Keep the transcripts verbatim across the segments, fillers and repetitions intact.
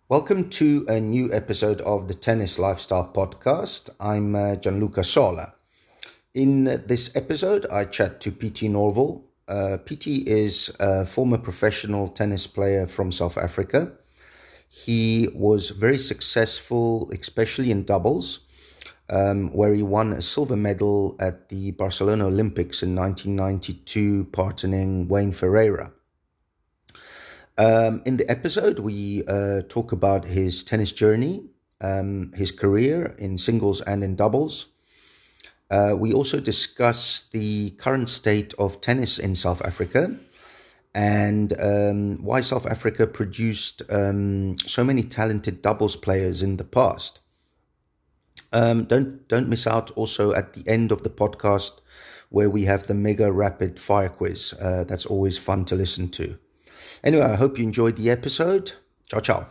Welcome to a new episode of the Tennis Lifestyle Podcast. I'm uh, Gianluca Sola. In this episode, I chat to P T Norval. Uh, P T is a former professional tennis player from South Africa. He was very successful, especially in doubles, um, where he won a silver medal at the Barcelona Olympics in nineteen ninety-two, partnering Wayne Ferreira. Um, in the episode, we uh, talk about his tennis journey, um, his career in singles and in doubles. Uh, we also discuss the current state of tennis in South Africa and um, why South Africa produced um, so many talented doubles players in the past. Um, don't don't miss out also at the end of the podcast where we have the mega rapid fire quiz. Uh, that's always fun to listen to. Anyway, I hope you enjoyed the episode. Ciao, ciao.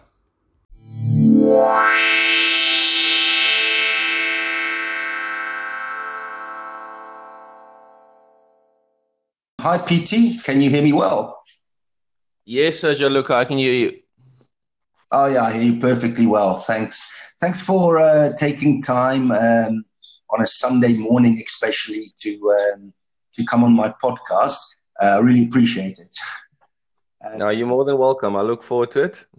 Hi, P T. Can you hear me well? Yes, uh, Gianluca, I can hear you. Oh, yeah, I hear you perfectly well. Thanks. Thanks for uh, taking time um, on a Sunday morning, especially to um, to come on my podcast. I uh, really appreciate it. Um, no, you're more than welcome. I look forward to it.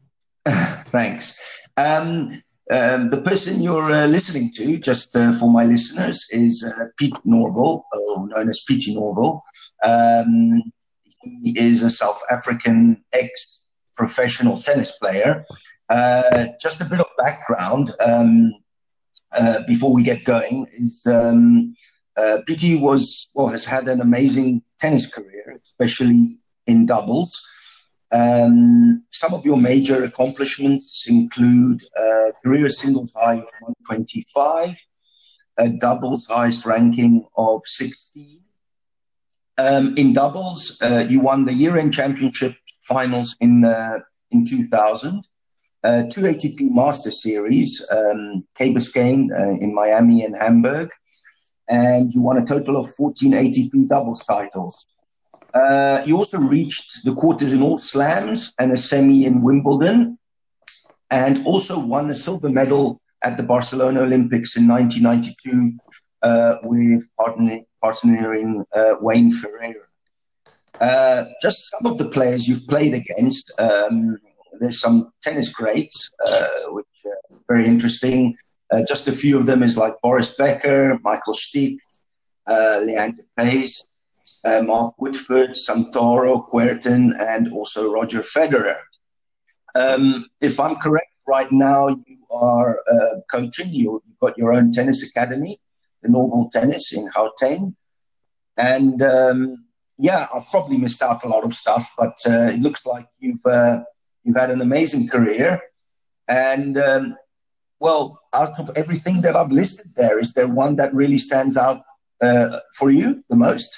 Thanks. Um, um, the person you're uh, listening to, just uh, for my listeners, is uh, Pete Norval, or known as P T Norval. Um, he is a South African ex-professional tennis player. Uh, just a bit of background um, uh, before we get going is um, uh, P T was well has had an amazing tennis career, especially in doubles. Um, some of your major accomplishments include a career singles high of one twenty-five, a doubles highest ranking of sixteen. Um, in doubles, uh, you won the year-end championship finals in uh, in two thousand, uh, two A T P Master Series, um, Key Biscayne uh, in Miami and Hamburg, and you won a total of fourteen A T P doubles titles. Uh, you also reached the quarters in all slams and a semi in Wimbledon, and also won a silver medal at the Barcelona Olympics in nineteen ninety-two uh, with partner, partnering uh, Wayne Ferreira. Uh, just some of the players you've played against. Um, there's some tennis greats, uh, which are very interesting. Uh, just a few of them is like Boris Becker, Michael Stich, uh, Leander Paes, Uh, Mark Woodford, Santoro, Querten, and also Roger Federer. Um, if I'm correct, right now you are uh, coaching. You, you've got your own tennis academy, the Norval Tennis in Gauteng. And um, yeah, I've probably missed out a lot of stuff, but uh, it looks like you've uh, you've had an amazing career. And um, well, out of everything that I've listed there, is there one that really stands out uh, for you the most?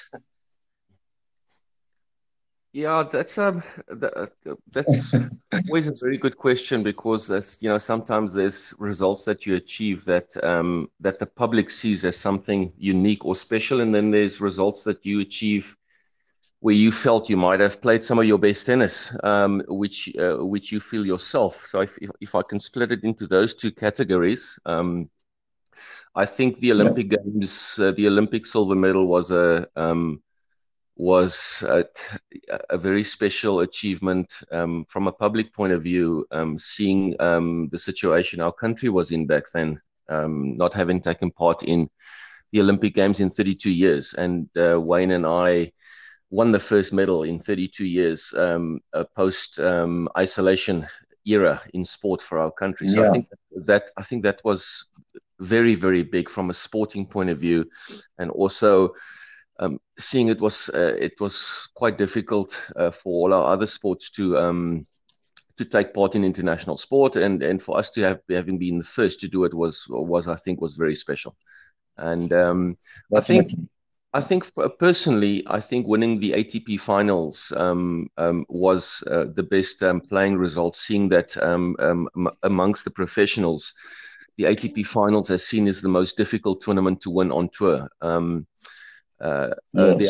Yeah, that's um, that, that's always a very good question because as you know, sometimes there's results that you achieve that um, that the public sees as something unique or special, and then there's results that you achieve where you felt you might have played some of your best tennis, um, which uh, which you feel yourself. So if, if if I can split it into those two categories, um, I think the Olympic Games, uh, the Olympic silver medal was a um, was a, a very special achievement um, from a public point of view, um, seeing um, the situation our country was in back then, um, not having taken part in the Olympic Games in thirty-two years. And uh, Wayne and I won the first medal in thirty-two years, um, a post-isolation um, era in sport for our country. So yeah. I think that I think that was very, very big from a sporting point of view, and also Um, seeing it was uh, it was quite difficult uh, for all our other sports to um, to take part in international sport, and, and for us to have having been the first to do it was was I think was very special. And um, I think I think personally I think winning the A T P finals um, um, was uh, the best um, playing result. Seeing that um, um, amongst the professionals, the A T P finals are seen as the most difficult tournament to win on tour. Um, Uh, yes. uh, the,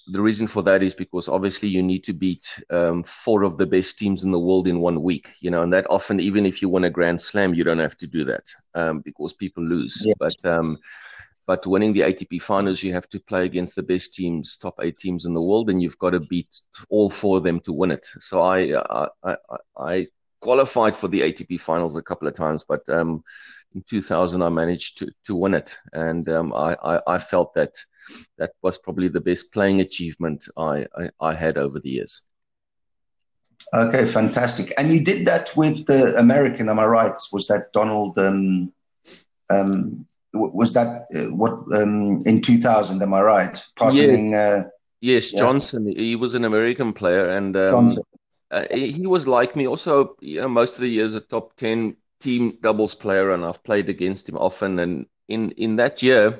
the reason for that is because obviously you need to beat um, four of the best teams in the world in one week, you know, and that often, even if you win a Grand Slam, you don't have to do that um, because people lose. Yes. But um, but winning the A T P finals, you have to play against the best teams, top eight teams in the world, and you've got to beat all four of them to win it. So I I, I, I qualified for the A T P finals a couple of times, but um, in two thousand I managed to to win it, and um, I, I I felt that. That was probably the best playing achievement I, I, I had over the years. Okay, fantastic. And you did that with the American, am I right? Was that Donald, um, um, was that uh, what, um, in two thousand, am I right? Passing, yes, uh, yes yeah. Johnson, he was an American player, and um, uh, he was like me also, you know, most of the years a top ten team doubles player, and I've played against him often. And in, in that year,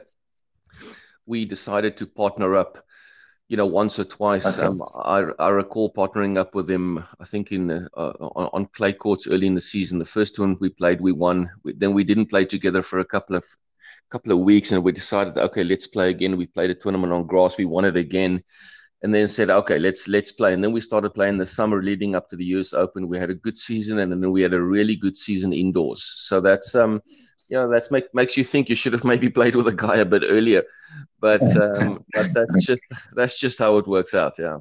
we decided to partner up, you know, once or twice. Okay. Um, I, I recall partnering up with him, I think, in uh, on, on clay courts early in the season. The first one we played, we won. We, then we didn't play together for a couple of couple of weeks, and we decided, okay, let's play again. We played a tournament on grass. We won it again, and then said, okay, let's let's play. And then we started playing the summer leading up to the U S Open. We had a good season, and then we had a really good season indoors. So that's um. You know, that's make, makes you think you should have maybe played with a guy a bit earlier, but um, but that's just that's just how it works out. Yeah.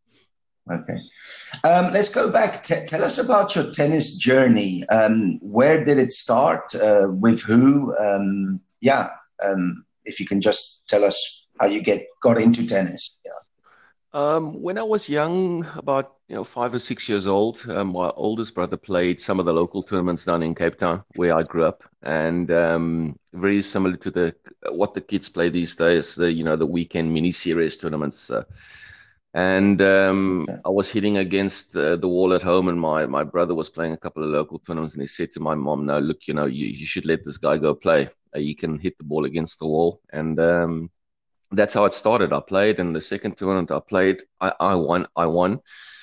Okay. Um, let's go back. T- tell us about your tennis journey. Um, where did it start? Uh, with who? Um, yeah. Um, if you can just tell us how you get got into tennis. Yeah. Um, when I was young, about you know five or six years old, um, my oldest brother played some of the local tournaments down in Cape Town, where I grew up, and um, very similar to the what the kids play these days, the you know the weekend mini series tournaments. Uh, and um, Okay. I was hitting against uh, the wall at home, and my my brother was playing a couple of local tournaments, and he said to my mom, "No, look, you know, you you should let this guy go play. Uh, he can hit the ball against the wall." And um, that's how it started. I played, and the second tournament I played, I, I won. I won,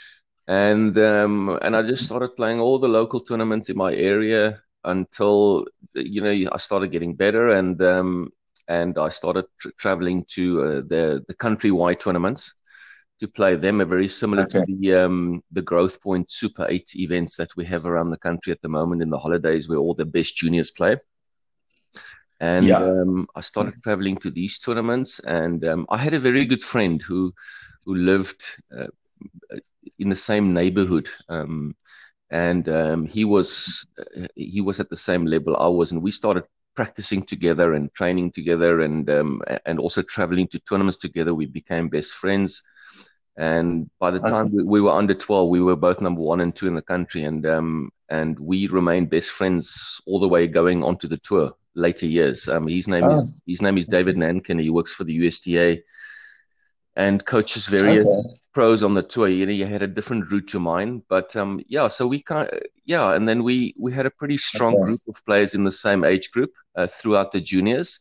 and um, and I just started playing all the local tournaments in my area until you know I started getting better, and um, and I started tra- traveling to uh, the the countrywide tournaments to play them. Are very similar Okay. to the um, the Growth Point Super Eight events that we have around the country at the moment in the holidays, where all the best juniors play. And Yeah. um, I started traveling to these tournaments, and um, I had a very good friend who who lived uh, in the same neighborhood, um, and um, he was uh, he was at the same level I was, and we started practicing together and training together, and um, and also traveling to tournaments together. We became best friends, and by the time Okay. we, we were under twelve, we were both number one and two in the country, and um, and we remained best friends all the way going onto the tour later years. Um, his name Oh, is his name is David Nankin. He works for the U S T A and coaches okay. various pros on the tour. You know, he had a different route to mine, but um, yeah. So we kind, yeah, and then we we had a pretty strong Okay. group of players in the same age group uh, throughout the juniors,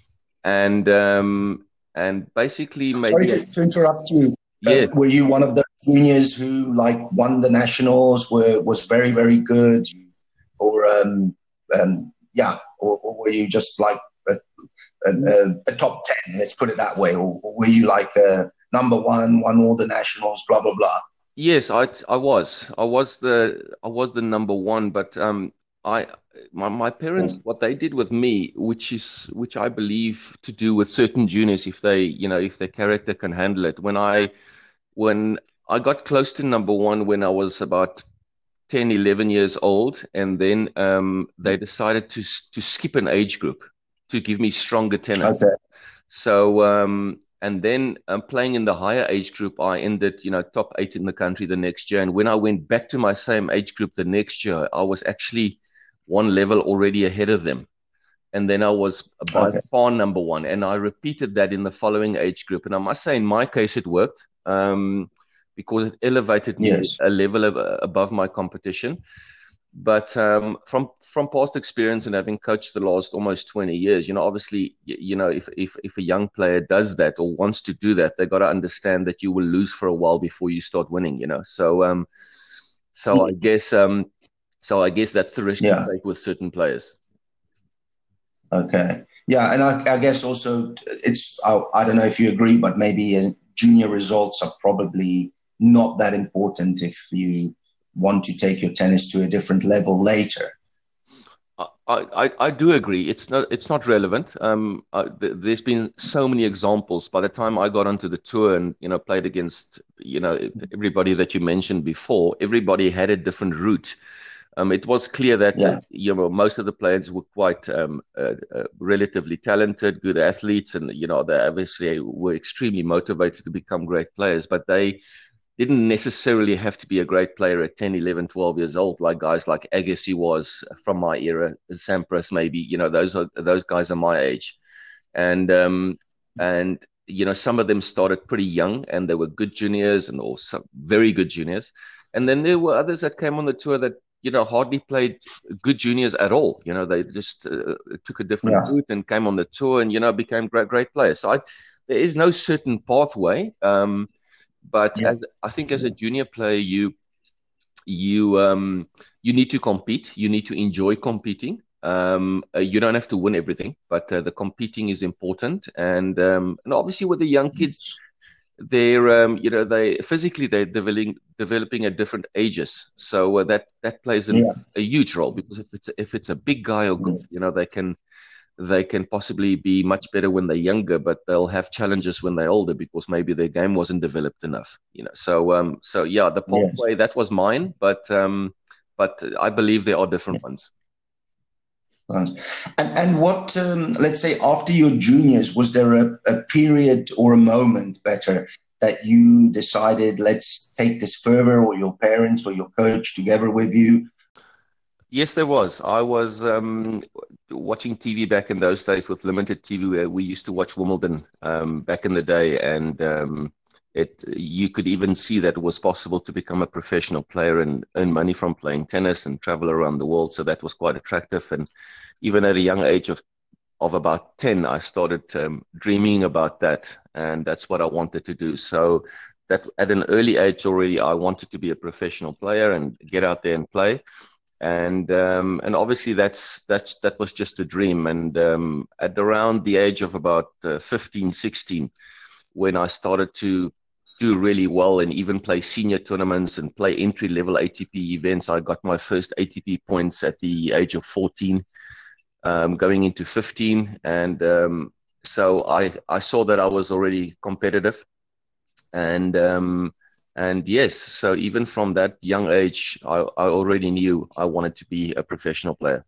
and um, and basically Sorry maybe to, to interrupt you. Uh, yes. were you one of the juniors who like won the nationals? Were was very very good, or um, um yeah, or, or were you just like a, a, a, a top ten? Let's put it that way. Or, or were you like a number one, won all the nationals, blah blah blah? Yes, I I was. I was the I was the number one, but um I my, my parents, Mm. what they did with me, which is which I believe to do with certain juniors, if they, you know, if their character can handle it. When I when I got close to number one when I was about ten, eleven years old, and then um they decided to s- to skip an age group to give me stronger tennis. Okay. So, um, and then um, playing in the higher age group, I ended, you know, top eight in the country the next year. And when I went back to my same age group the next year, I was actually one level already ahead of them. And then I was by Okay. far number one. And I repeated that in the following age group. And I must say, in my case, it worked um, because it elevated me Yes. a level of, uh, above my competition. But um, from from past experience and having coached the last almost twenty years, you know, obviously, you, you know, if, if if a young player does that or wants to do that, they got to understand that you will lose for a while before you start winning. You know, so um, so I guess um, so I guess that's the risk you Yeah. take with certain players. Okay. Yeah, and I, I guess also it's I, I don't know if you agree, but maybe uh, junior results are probably not that important if you want to take your tennis to a different level later. I, I, I do agree. It's not it's not relevant. Um, uh, th there's been so many examples. By the time I got onto the tour and you know played against you know everybody that you mentioned before, everybody had a different route. Um, it was clear that Yeah. uh, you know most of the players were quite um, uh, uh, relatively talented, good athletes, and you know they obviously were extremely motivated to become great players. But they didn't necessarily have to be a great player at ten, eleven, twelve years old, like guys like Agassi was from my era, Sampras maybe. You know, those are those guys are my age, and um, and you know some of them started pretty young, and they were good juniors and also very good juniors, and then there were others that came on the tour that you know hardly played good juniors at all. You know, they just uh, took a different Yeah. route and came on the tour, and you know became great great players. So I, there is no certain pathway. Um, but Yeah. as, I think as a junior player, you you um, you need to compete. You need to enjoy competing. Um, uh, you don't have to win everything, but uh, the competing is important. And um, and obviously with the young kids, they're um, you know they physically they're developing developing at different ages. So uh, that that plays an, Yeah. a huge role because if it's if it's a big guy or girl, Yeah. you know they can they can possibly be much better when they're younger, but they'll have challenges when they're older because maybe their game wasn't developed enough. You know, so um, so yeah, the Yes. pathway that was mine, but um, but I believe there are different ones. Right. And and what um, let's say after your juniors, was there a, a period or a moment better that you decided let's take this further, or your parents or your coach together with you? Yes, there was. I was um, watching T V back in those days with limited T V, where we used to watch Wimbledon um, back in the day, and um, it you could even see that it was possible to become a professional player and earn money from playing tennis and travel around the world. So that was quite attractive. And even at a young age of of about ten, I started um, dreaming about that, and that's what I wanted to do. So that at an early age already, I wanted to be a professional player and get out there and play and um, and obviously that's that's that was just a dream. And um, at around the age of about uh, fifteen, sixteen, when I started to do really well and even play senior tournaments and play entry level A T P events, I got my first A T P points at the age of fourteen, um, going into fifteen, and um, so I I saw that I was already competitive. And um, and yes, so even from that young age, I, I already knew I wanted to be a professional player.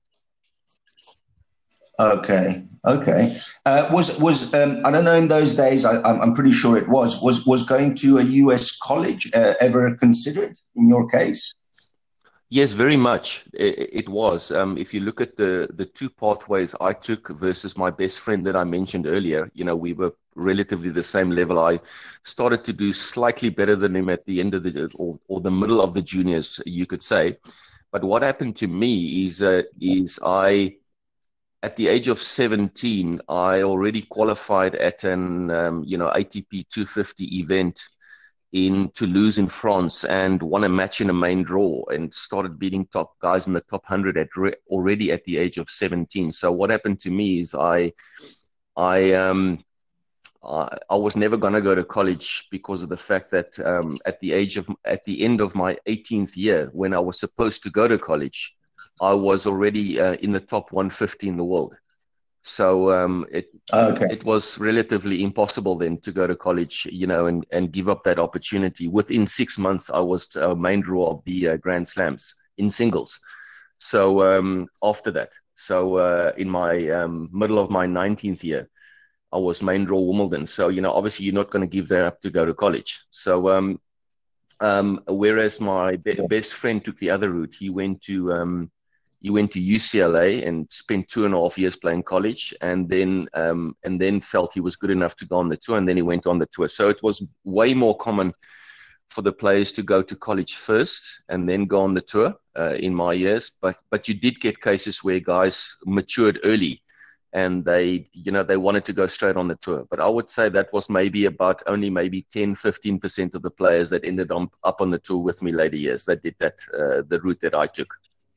Okay, okay. Uh, was was um, I don't know, in those days, I, I'm I'm pretty sure it was was was going to a U S college uh, ever considered in your case? Yes, very much. It, it was. Um, if you look at the the two pathways I took versus my best friend that I mentioned earlier, you know, we were relatively the same level. I started to do slightly better than him at the end of the or, or the middle of the juniors, you could say. But what happened to me is uh, is I at the age of seventeen, I already qualified at an um, you know A T P two fifty event in Toulouse in France and won a match in a main draw and started beating top guys in the top one hundred at re- already at the age of seventeen. So what happened to me is I I um I, I was never going to go to college because of the fact that um, at the age of at the end of my eighteenth year, when I was supposed to go to college, I was already uh, in the top one hundred fifty in the world. So um, it Okay. it was relatively impossible then to go to college, you know, and, and give up that opportunity. Within six months, I was a main draw of the uh, Grand Slams in singles. So um, after that, so uh, in my um, middle of my nineteenth year, I was main draw Wimbledon. So, you know, obviously you're not going to give that up to go to college. So um, um, whereas my be- best friend took the other route, he went to um, he went to U C L A and spent two and a half years playing college, and then um, and then felt he was good enough to go on the tour, and then he went on the tour. So it was way more common for the players to go to college first and then go on the tour uh, in my years. But but you did get cases where guys matured early and they you know they wanted to go straight on the tour. But I would say that was maybe about only maybe ten fifteen percent of the players that ended on, up on the tour with me later years that did that uh, the route that I took.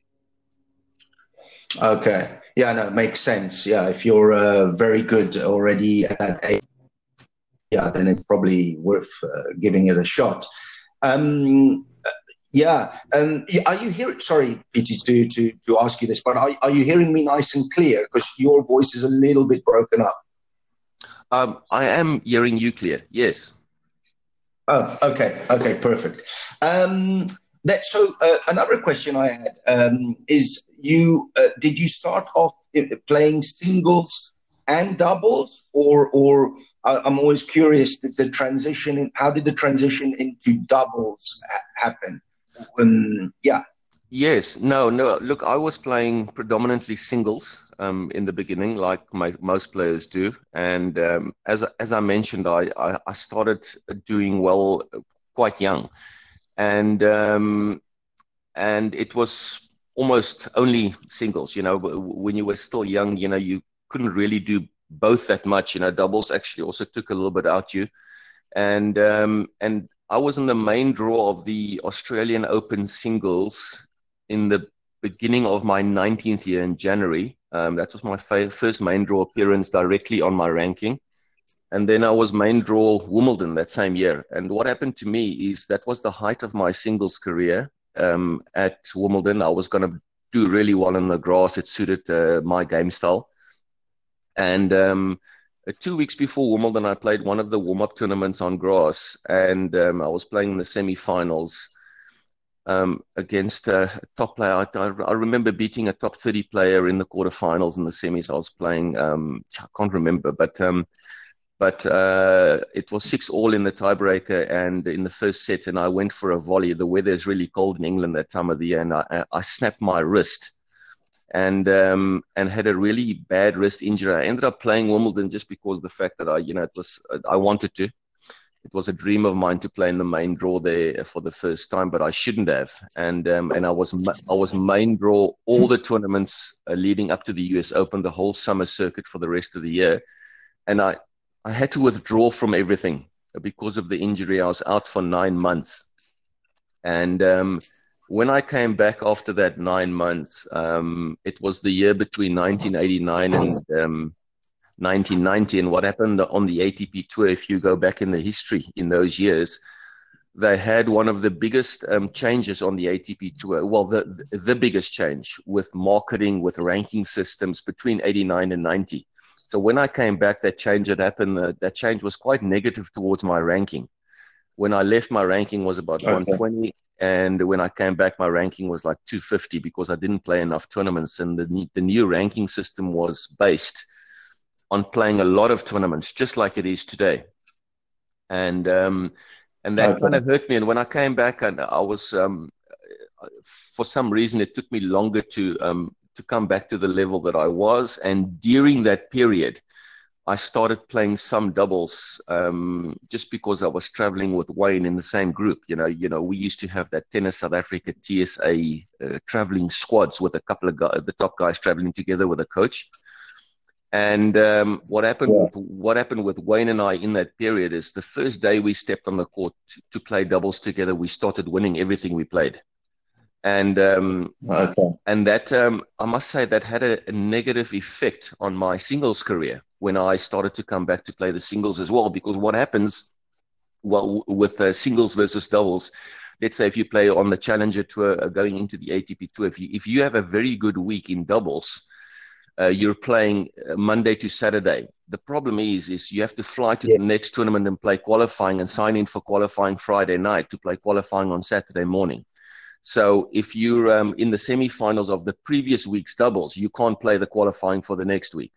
Okay. Yeah, no, it makes sense. Yeah, if you're uh, very good already at that age, yeah, then it's probably worth uh, giving it a shot. Um, yeah. Um, are you hearing? Sorry, Pietie, to to to ask you this, but are are you hearing me nice and clear? Because your voice is a little bit broken up. Um, I am hearing you clear. Yes. Oh, okay, okay, perfect. Um, that so uh, another question I had um, is you uh, did you start off playing singles and doubles, or or I'm always curious that the transition in, how did the transition into doubles ha- happen? Um, yeah. Yes, no, no. Look, I was playing predominantly singles um, in the beginning, like my, most players do. And um, as as I mentioned, I, I, I started doing well quite young, and um, and it was almost only singles. You know, when you were still young, you know, you couldn't really do both that much. You know, doubles actually also took a little bit out you, and um, and I was in the main draw of the Australian Open singles in the beginning of my nineteenth year in January. Um, that was my fa- first main draw appearance directly on my ranking. And then I was main draw Wimbledon that same year. And what happened to me is that was the height of my singles career um, at Wimbledon. I was going to do really well in the grass. It suited uh, my game style. And um, uh, two weeks before Wimbledon, I played one of the warm-up tournaments on grass. And um, I was playing in the semi-finals um, against a top player. I, I, I remember beating a top thirty player in the quarterfinals and the semis. I was playing, um, I can't remember, but um, but uh, it was six all in the tiebreaker and in the first set, and I went for a volley. The weather is really cold in England that time of the year, and I, I snapped my wrist and um, and had a really bad wrist injury. I ended up playing Wimbledon just because of the fact that I, you know, it was I wanted to. It was a dream of mine to play in the main draw there for the first time, but I shouldn't have. And um, and I was I was main draw all the tournaments uh, leading up to the U S Open, the whole summer circuit for the rest of the year. And I, I had to withdraw from everything because of the injury. I was out for nine months. And um, when I came back after that nine months, um, it was the year between nineteen eighty-nine and um, nineteen ninety, and what happened on the A T P tour, if you go back in the history in those years, they had one of the biggest um, changes on the A T P tour. Well, the, the biggest change with marketing, with ranking systems between eighty-nine and ninety. So when I came back, that change had happened. Uh, that change was quite negative towards my ranking. When I left, my ranking was about okay. one twenty. And when I came back, my ranking was like two fifty because I didn't play enough tournaments. And the, the new ranking system was based on playing a lot of tournaments, just like it is today. And um, and that okay. kind of hurt me. And when I came back, and I was, um, for some reason, it took me longer to um, to come back to the level that I was. And during that period, I started playing some doubles um, just because I was traveling with Wayne in the same group. You know, you know, we used to have that Tennis South Africa T S A uh, traveling squads with a couple of guys, the top guys traveling together with a coach. And um, what happened yeah. with what happened with Wayne and I in that period is the first day we stepped on the court to, to play doubles together, we started winning everything we played, and um, okay. and that um, I must say that had a, a negative effect on my singles career when I started to come back to play the singles as well. Because what happens, well, with uh, singles versus doubles, let's say if you play on the Challenger Tour uh, going into the A T P Tour, if you if you have a very good week in doubles. Uh, you're playing Monday to Saturday. The problem is, is you have to fly to yeah. the next tournament and play qualifying and sign in for qualifying Friday night to play qualifying on Saturday morning. So if you're um, in the semifinals of the previous week's doubles, you can't play the qualifying for the next week.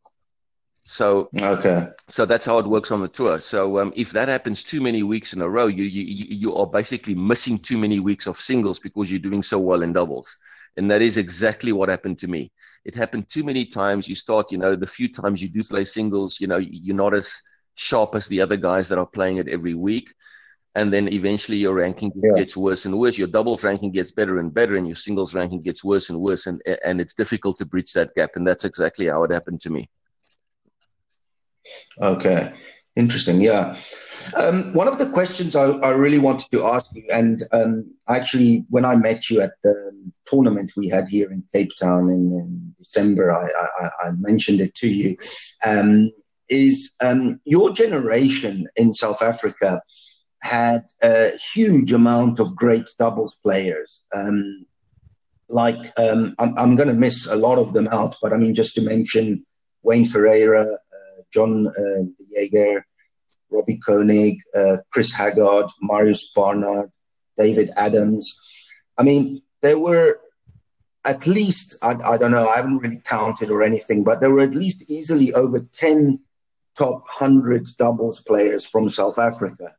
So okay. So that's how it works on the tour. So um, if that happens too many weeks in a row, you, you you are basically missing too many weeks of singles because you're doing so well in doubles. And that is exactly what happened to me. It happened too many times. You start, you know, the few times you do play singles, you know, you're not as sharp as the other guys that are playing it every week. And then eventually your ranking yeah. gets worse and worse. Your doubles ranking gets better and better, and your singles ranking gets worse and worse. And, and it's difficult to bridge that gap. And that's exactly how it happened to me. Okay. Interesting. Yeah. Um, one of the questions I, I really wanted to ask you, and um, actually, when I met you at the tournament we had here in Cape Town in, in December, I, I, I mentioned it to you. Um, is um, your generation in South Africa had a huge amount of great doubles players. Um, like, um, I'm, I'm going to miss a lot of them out, but I mean, just to mention Wayne Ferreira, uh, John uh, Jaeger, Robbie Koenig, uh, Chris Haggard, Marius Barnard, David Adams. I mean, there were at least, I, I don't know, I haven't really counted or anything, but there were at least easily over ten top one hundred doubles players from South Africa.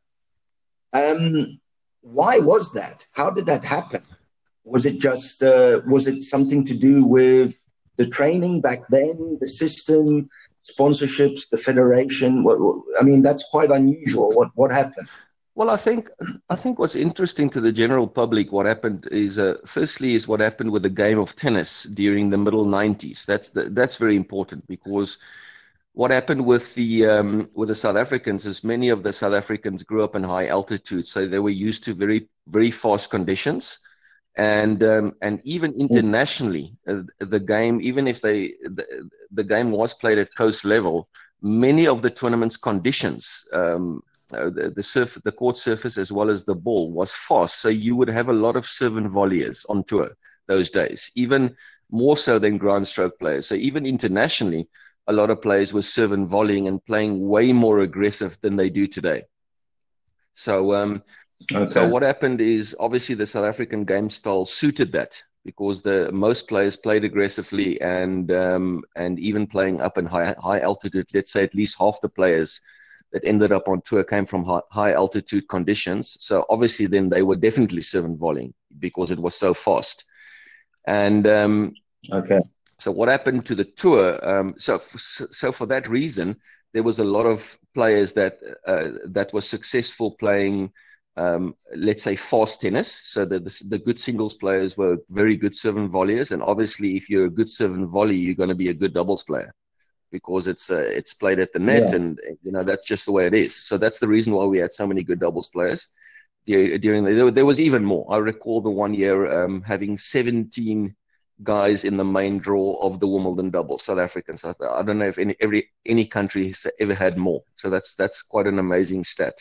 Um, why was that? How did that happen? Was it just, uh, was it something to do with the training back then, the system, sponsorships, the federation? What, what, I mean, that's quite unusual. What what happened? Well, I think I think what's interesting to the general public, what happened is, uh, firstly, is what happened with the game of tennis during the middle nineties. That's the, that's very important, because what happened with the um, with the South Africans is many of the South Africans grew up in high altitude, so they were used to very very fast conditions, and um, and even internationally, uh, the game, even if they the, the game was played at coast level, many of the tournament's conditions. Um, Uh, the the, surf, the court surface as well as the ball was fast, so you would have a lot of serve and volleyers on tour those days, even more so than ground stroke players. So even internationally, a lot of players were serve and volleying and playing way more aggressive than they do today. So, um, okay. so what happened is, obviously the South African game style suited that, because the most players played aggressively, and um, and even playing up in high high altitude. Let's say at least half the players that ended up on tour came from high, high altitude conditions. So obviously then they were definitely serve and volleying because it was so fast. And um, okay. So what happened to the tour? Um, so, so for that reason, there was a lot of players that uh, that were successful playing, um, let's say, fast tennis. So the, the the good singles players were very good serve and volleyers. And obviously, if you're a good serve and volley, you're going to be a good doubles player, because it's uh, it's played at the net, yeah. And you know that's just the way it is. So that's the reason why we had so many good doubles players during the. There was even more. I recall the one year um, having seventeen guys in the main draw of the Wimbledon doubles, South Africans. I, I don't know if any every any country has ever had more. So that's that's quite an amazing stat.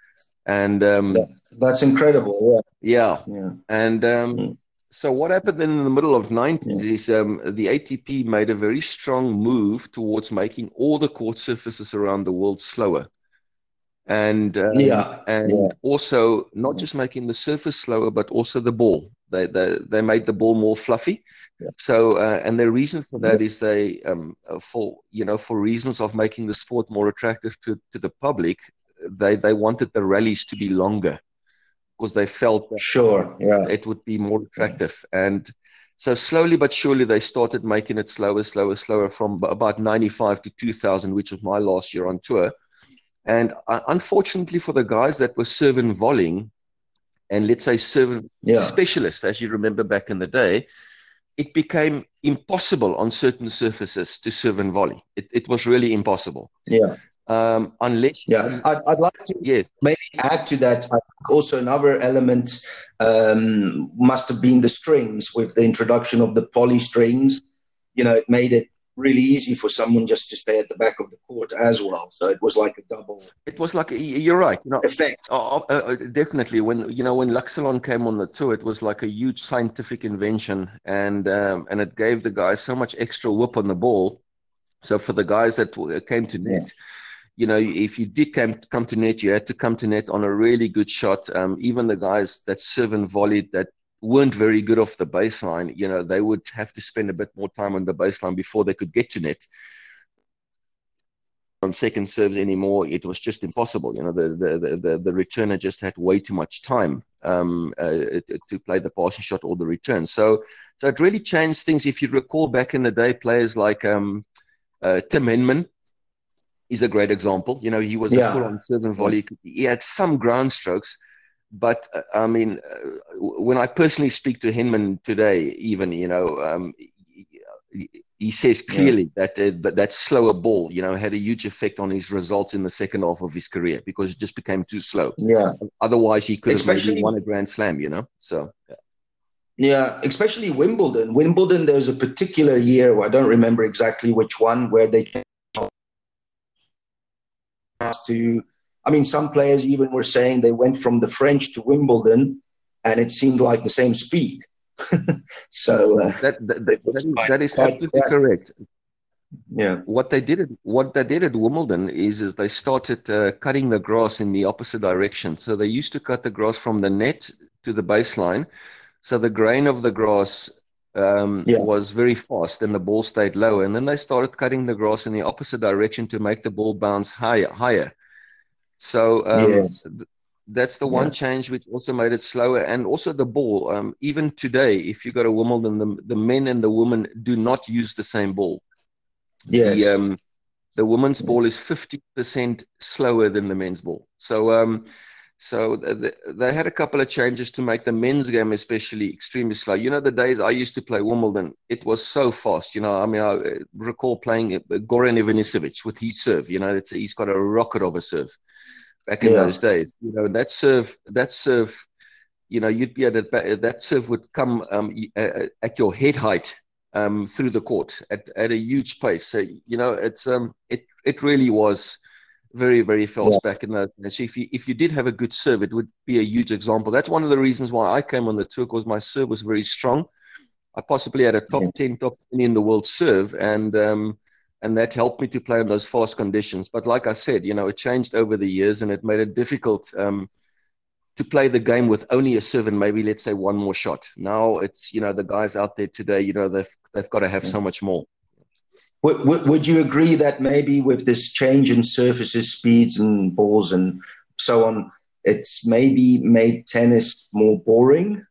And um, yeah, that's incredible. Yeah, yeah, yeah. And um, mm. So what happened in the middle of nineties yeah. is um, the A T P made a very strong move towards making all the court surfaces around the world slower. And um, yeah. and yeah. also not just making the surface slower, but also the ball. They they, they made the ball more fluffy. Yeah. So uh, and the reason for that yeah. is they um, for you know for reasons of making the sport more attractive to, to the public, they they wanted the rallies to be longer, because they felt that sure, yeah. it would be more attractive. Yeah. And so slowly but surely they started making it slower, slower, slower from about ninety-five to two thousand, which was my last year on tour. And uh, unfortunately for the guys that were serve and volleying, and let's say serve yeah. specialists, as you remember back in the day, it became impossible on certain surfaces to serve and volley. It, it was really impossible. Yeah. Um, unless yeah, I'd, I'd like to yes. maybe add to that. I think also another element um, must have been the strings. With the introduction of the poly strings, you know, it made it really easy for someone just to stay at the back of the court as well. So it was like a double. It was like a, you're right. You know, effect. Oh, uh, definitely. When you know when Luxelon came on the tour, it was like a huge scientific invention, and um, and it gave the guys so much extra whip on the ball. So for the guys that came to net. Yeah. You know, if you did come, come to net, you had to come to net on a really good shot. Um, even the guys that serve and volleyed that weren't very good off the baseline, you know, they would have to spend a bit more time on the baseline before they could get to net. On second serves anymore, it was just impossible. You know, the the the, the returner just had way too much time um, uh, to, to play the passing shot or the return. So, so it really changed things. If you recall back in the day, players like um, uh, Tim Henman is a great example. You know, he was yeah. a full-on serve and volley. He had some ground strokes, but uh, I mean, uh, when I personally speak to Henman today, even, you know, um, he, he says clearly yeah. that uh, that slower ball, you know, had a huge effect on his results in the second half of his career, because it just became too slow. Yeah. Otherwise, he could especially, have maybe won a Grand Slam, you know. So. Yeah. Yeah, especially Wimbledon. Wimbledon, there's a particular year, I don't remember exactly which one, where they to, I mean, some players even were saying they went from the French to Wimbledon and it seemed like the same speed. so uh, That that, that, that is, quite, that is quite absolutely correct. Yeah. What they did at what they did at Wimbledon is is they started uh, cutting the grass in the opposite direction. So they used to cut the grass from the net to the baseline. So the grain of the grass um, Yeah. was very fast and the ball stayed low. And then they started cutting the grass in the opposite direction to make the ball bounce higher. higher. So um, Yes. th- that's the Yeah. one change which also made it slower. And also the ball. Um, even today, if you go to Wimbledon, the, the men and the women do not use the same ball. The Yes. um, the women's Yeah. ball is fifty percent slower than the men's ball. So um, so th- they had a couple of changes to make the men's game especially extremely slow. You know, the days I used to play Wimbledon, it was so fast. You know, I mean, I uh, recall playing uh, Goran Ivanisevic with his serve. You know, it's, he's got a rocket of a serve back in Yeah. those days. You know, that serve, that serve, you know, you'd be at a, that serve would come um, at your head height um, through the court at, at a huge pace. So, you know, it's um, it it really was very, very Yeah. fast back in those days. So if you if you did have a good serve, it would be a huge example. That's one of the reasons why I came on the tour, because my serve was very strong. I possibly had a top Yeah. ten, top twenty in the world serve, and um, and that helped me to play in those fast conditions. But like I said, you know, it changed over the years, and it made it difficult um, to play the game with only a serve and maybe, let's say, one more shot. Now it's, you know, the guys out there today, you know, they've they've got to have Yeah. so much more. Would, would, would you agree that maybe with this change in surfaces, speeds and balls and so on, it's maybe made tennis more boring?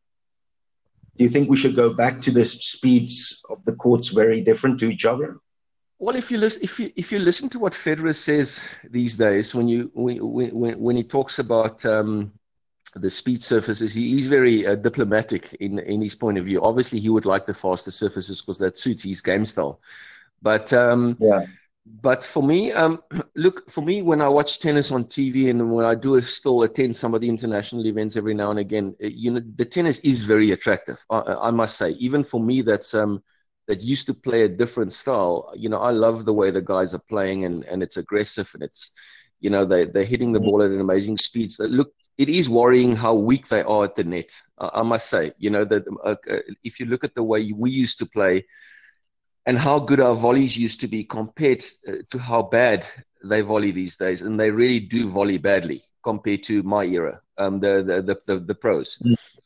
Do you think we should go back to the speeds of the courts very different to each other? Well, if you listen, if you if you listen to what Federer says these days, when you when when, when he talks about um, the speed surfaces, he is very uh, diplomatic in in his point of view. Obviously, he would like the faster surfaces because that suits his game style. But um, Yeah. but for me, um, look, for me, when I watch tennis on T V and when I do still attend some of the international events every now and again, uh, you know, the tennis is very attractive. I, I must say, even for me, that's um, that used to play a different style. You know, I love the way the guys are playing, and and it's aggressive, and it's, you know, they they're hitting the ball at an amazing speed. So look, it is worrying how weak they are at the net. I, I must say, you know, that uh, if you look at the way we used to play and how good our volleys used to be compared uh, to how bad they volley these days, and they really do volley badly compared to my era, um, the, the the the the pros.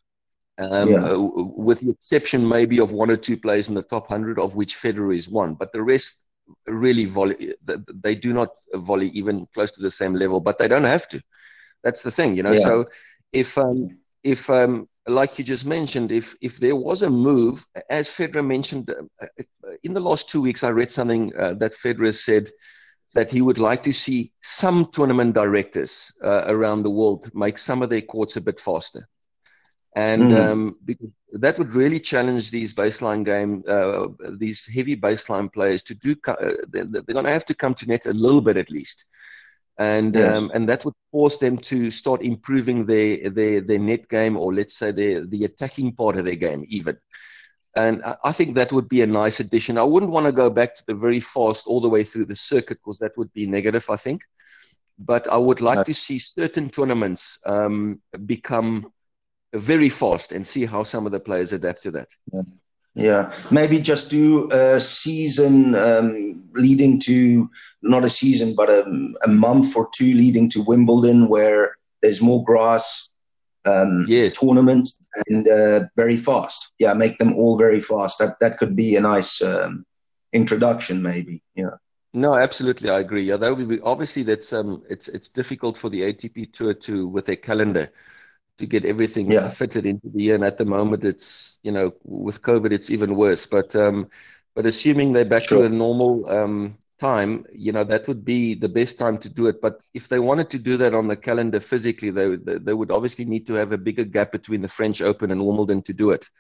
Um, Yeah. uh, with the exception maybe of one or two players in the top one hundred, of which Federer is one, but the rest really volley. They do not volley even close to the same level, but they don't have to. That's the thing, you know. Yeah. So if um, if um, like you just mentioned, if if there was a move, as Federer mentioned, uh, in the last two weeks, I read something uh, that Federer said that he would like to see some tournament directors uh, around the world make some of their courts a bit faster. And Mm. um, because that would really challenge these baseline game, uh, these heavy baseline players to do. Uh, they're, they're going to have to come to net a little bit at least, and Yes. um, and that would force them to start improving their their their net game, or let's say their the attacking part of their game even. And I think that would be a nice addition. I wouldn't want to go back to the very fast all the way through the circuit, because that would be negative, I think. But I would like to see certain tournaments um, become very fast and see how some of the players adapt to that. Yeah. Yeah, maybe just do a season um, leading to, not a season, but a, a month or two leading to Wimbledon, where there's more grass, um, Yes. tournaments, and uh, very fast. Yeah, make them all very fast. That that could be a nice um, introduction, maybe. Yeah. No, absolutely, I agree. Yeah, that would be obviously that's um, it's it's difficult for the A T P Tour to with their calendar to get everything Yeah. fitted into the year. And at the moment, it's, you know, with COVID, it's even worse. But um, but assuming they're back Sure. to a normal um, time, you know, that would be the best time to do it. But if they wanted to do that on the calendar physically, they, they, they would obviously need to have a bigger gap between the French Open and Wimbledon to do it.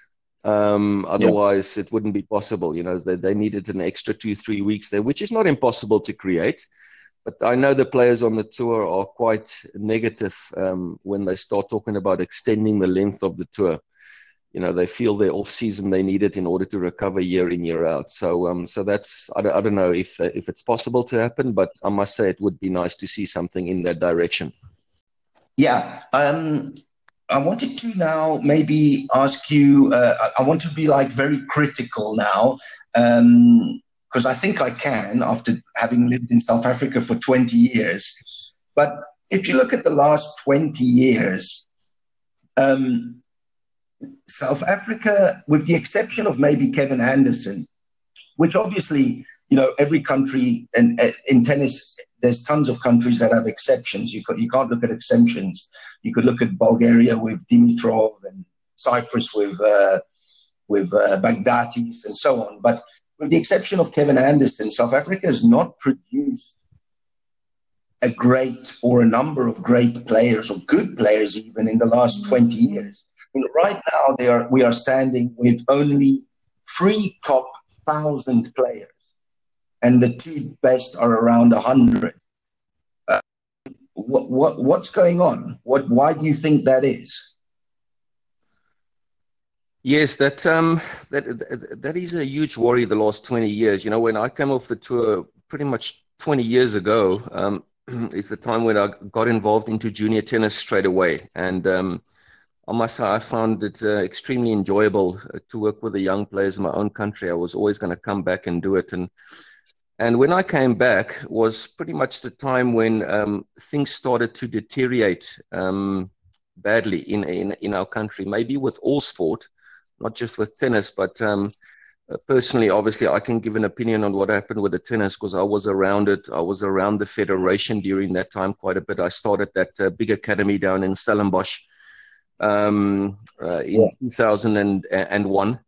Um, otherwise, yeah. It wouldn't be possible. You know, they, they needed an extra two, three weeks there, which is not impossible to create. But I know the players on the tour are quite negative um, when they start talking about extending the length of the tour. you know, they feel their off season, they need it in order to recover year in, year out. So, um, so that's, I don't, I don't know if, uh, if it's possible to happen, but I must say it would be nice to see something in that direction. Yeah. Um, I wanted to now maybe ask you, uh, I want to be like very critical now, um, because I think I can after having lived in South Africa for twenty years. But if you look at the last twenty years, um, South Africa, with the exception of maybe Kevin Anderson, which obviously, you know, every country and in, in tennis, there's tons of countries that have exceptions. You, you can't look at exemptions. You could look at Bulgaria with Dimitrov and Cyprus with uh, with uh, Baghdatis and so on. But with the exception of Kevin Anderson, South Africa has not produced a great or a number of great players or good players even in the last twenty years. I mean, right now, they are, we are standing with only three top thousand players, and the two best are around a hundred. Uh, what, what what's going on? What why do you think that is? Yes, that um that that that is a huge worry the last twenty years. You know, when I came off the tour pretty much twenty years ago, um, is the time when I got involved into junior tennis straight away, and um. I must say, I found it uh, extremely enjoyable uh, to work with the young players in my own country. I was always going to come back and do it. And and when I came back was pretty much the time when um, things started to deteriorate um, badly in, in, in our country, maybe with all sport, not just with tennis, but um, uh, personally, obviously, I can give an opinion on what happened with the tennis because I was around it. I was around the federation during that time quite a bit. I started that uh, big academy down in Stellenbosch um uh, in yeah. two thousand one,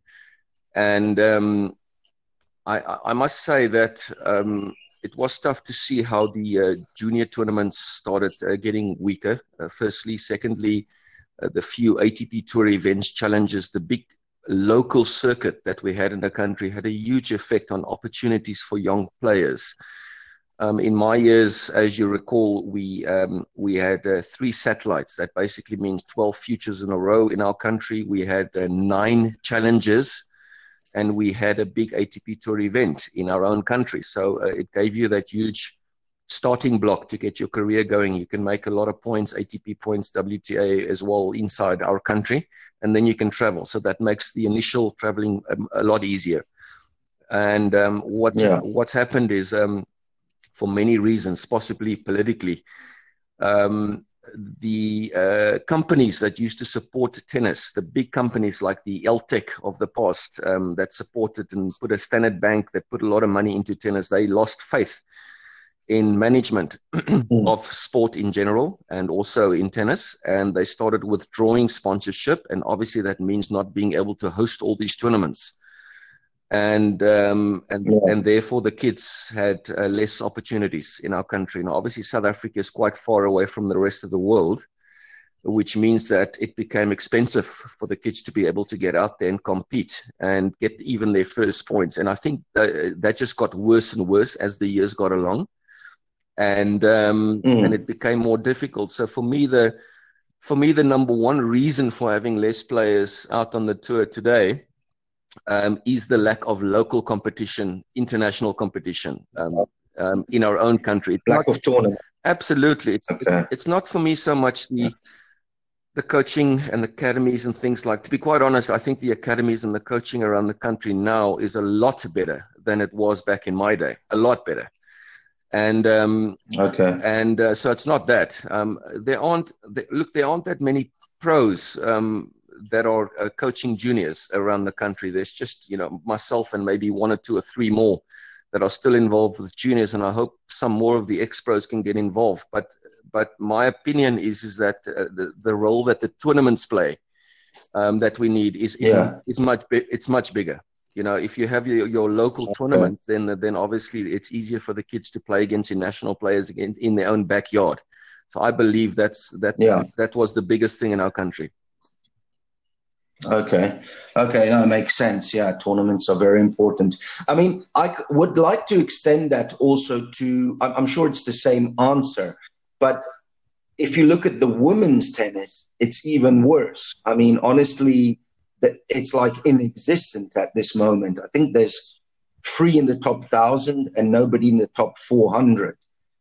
and um I, I must say that um it was tough to see how the uh, junior tournaments started uh, getting weaker, uh, firstly. Secondly, uh, the few A T P Tour events, challenges, the big local circuit that we had in the country had a huge effect on opportunities for young players. Um, in my years, as you recall, we um, we had uh, three satellites. That basically means twelve futures in a row in our country. We had uh, nine challenges, and we had a big A T P Tour event in our own country. So uh, it gave you that huge starting block to get your career going. You can make a lot of points, A T P points, W T A as well inside our country, and then you can travel. So that makes the initial traveling um, a lot easier. And um, what's, yeah. what's happened is... Um, for many reasons, possibly politically, um, the uh, companies that used to support tennis, the big companies like the L T E C of the past um, that supported and put a Standard Bank that put a lot of money into tennis, they lost faith in management of sport in general and also in tennis. And they started withdrawing sponsorship. And obviously that means not being able to host all these tournaments. And um, and yeah. and therefore the kids had uh, less opportunities in our country. Now, obviously, South Africa is quite far away from the rest of the world, which means that it became expensive for the kids to be able to get out there and compete and get even their first points. And I think that, that just got worse and worse as the years got along, and um, mm. and it became more difficult. So for me, the for me the number one reason for having less players out on the tour today Um, is the lack of local competition, international competition um, um, in our own country. It's lack not, of tournament. Absolutely. It's, okay. it, it's not for me so much the yeah. the coaching and the academies and things like, to be quite honest, I think the academies and the coaching around the country now is a lot better than it was back in my day, a lot better. And um, okay. And uh, so it's not that. Um, there aren't, there, look, there aren't that many pros um, that are uh, coaching juniors around the country. There's just, you know, myself and maybe one or two or three more that are still involved with juniors, and I hope some more of the ex-pros can get involved. But but my opinion is is that uh, the the role that the tournaments play um, that we need is is, yeah. is much it's much bigger. You know, if you have your, your local okay. tournament, then then obviously it's easier for the kids to play against international players again in their own backyard. So I believe that's that yeah. that was the biggest thing in our country. Okay. Okay. No, it makes sense. Yeah. Tournaments are very important. I mean, I would like to extend that also to, I'm sure it's the same answer, but if you look at the women's tennis, it's even worse. I mean, honestly, that it's like inexistent at this moment. I think there's three in the top thousand and nobody in the top four hundred.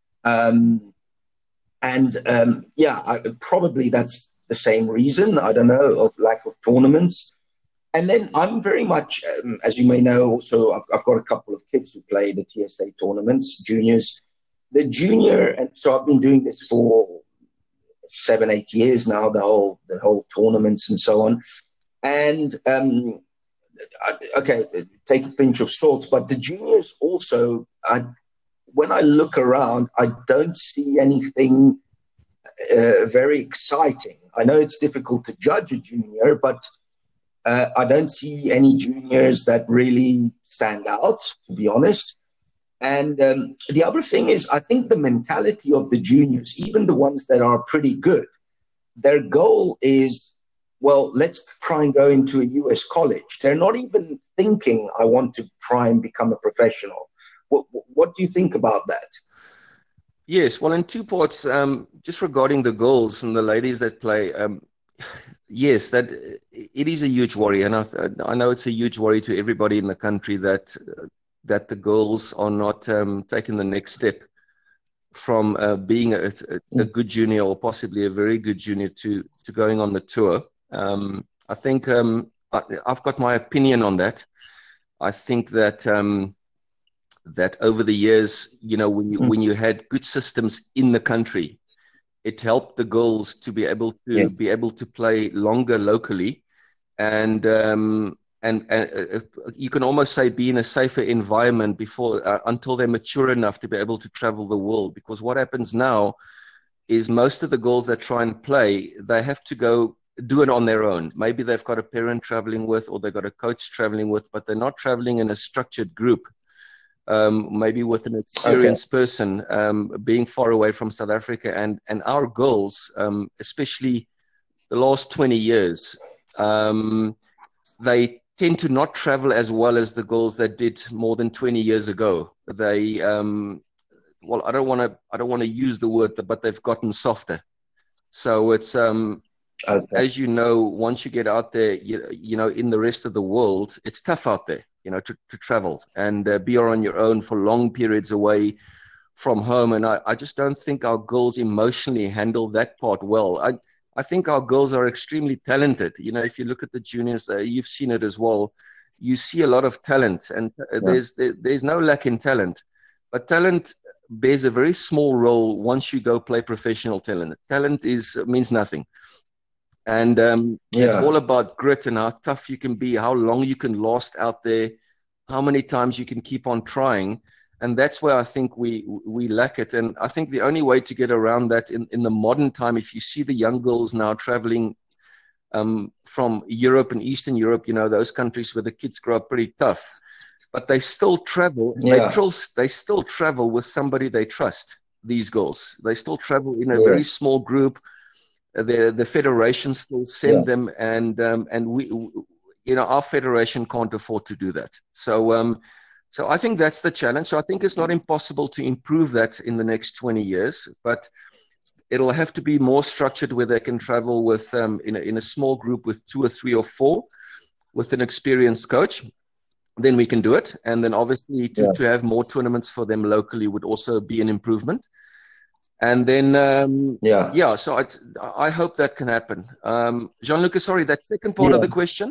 Um, and um, yeah, I, probably that's the same reason, I don't know, of lack of tournaments. And then I'm very much, um, as you may know, also I've, I've got a couple of kids who play the T S A tournaments, juniors. The junior, and so I've been doing this for seven, eight years now, the whole the whole tournaments and so on. And um, I, okay, take a pinch of salt, but the juniors also, I, when I look around, I don't see anything uh, very exciting. I know it's difficult to judge a junior, but uh, I don't see any juniors that really stand out, to be honest. And um, the other thing is, I think the mentality of the juniors, even the ones that are pretty good, their goal is, well, let's try and go into a U S college. They're not even thinking, I want to try and become a professional. What, what do you think about that? Yes, well, in two parts, um, just regarding the girls and the ladies that play, um, yes, that it is a huge worry. And I, I know it's a huge worry to everybody in the country that uh, that the girls are not um, taking the next step from uh, being a, a, a good junior or possibly a very good junior to, to going on the tour. Um, I think um, I, I've got my opinion on that. I think that um, that over the years, you know, when you, when you had good systems in the country, it helped the girls to be able to yeah. be able to play longer locally, and um, and, and uh, you can almost say be in a safer environment before uh, until they're mature enough to be able to travel the world. Because what happens now is most of the girls that try and play, they have to go do it on their own. Maybe they've got a parent traveling with, or they've got a coach traveling with, but they're not traveling in a structured group. Um, maybe with an experienced okay. person, um, being far away from South Africa. And, and our girls, um, especially the last twenty years, um, they tend to not travel as well as the girls that did more than twenty years ago. They, um, well, I don't want to, I don't want to use the word, but they've gotten softer. So it's, um, okay. as you know, once you get out there, you, you know, in the rest of the world, it's tough out there. You know, to, to travel and uh, be on your own for long periods away from home. And I, I just don't think our girls emotionally handle that part well. I, I think our girls are extremely talented. You know, if you look at the juniors, uh, you've seen it as well. You see a lot of talent, and uh, yeah. there's there, there's no lack in talent. But talent bears a very small role once you go play professional talent. Talent is means nothing. And um, yeah. it's all about grit and how tough you can be, how long you can last out there, how many times you can keep on trying. And that's where I think we we lack it. And I think the only way to get around that in, in the modern time, if you see the young girls now traveling um, from Europe and Eastern Europe, you know, those countries where the kids grow up pretty tough, but they still travel. Yeah. They, tr- they still travel with somebody they trust, these girls. They still travel in a yeah. very small group. The the federation still send yeah. them, and um, and we, you know, our federation can't afford to do that. So um, so I think that's the challenge. So I think it's not impossible to improve that in the next twenty years, but it'll have to be more structured where they can travel with um, in a, in a small group with two or three or four, with an experienced coach. Then we can do it, and then obviously to, yeah. to have more tournaments for them locally would also be an improvement. And then, um, yeah, yeah. So I, I hope that can happen. Um, Gianluca, sorry, that second part yeah. of the question.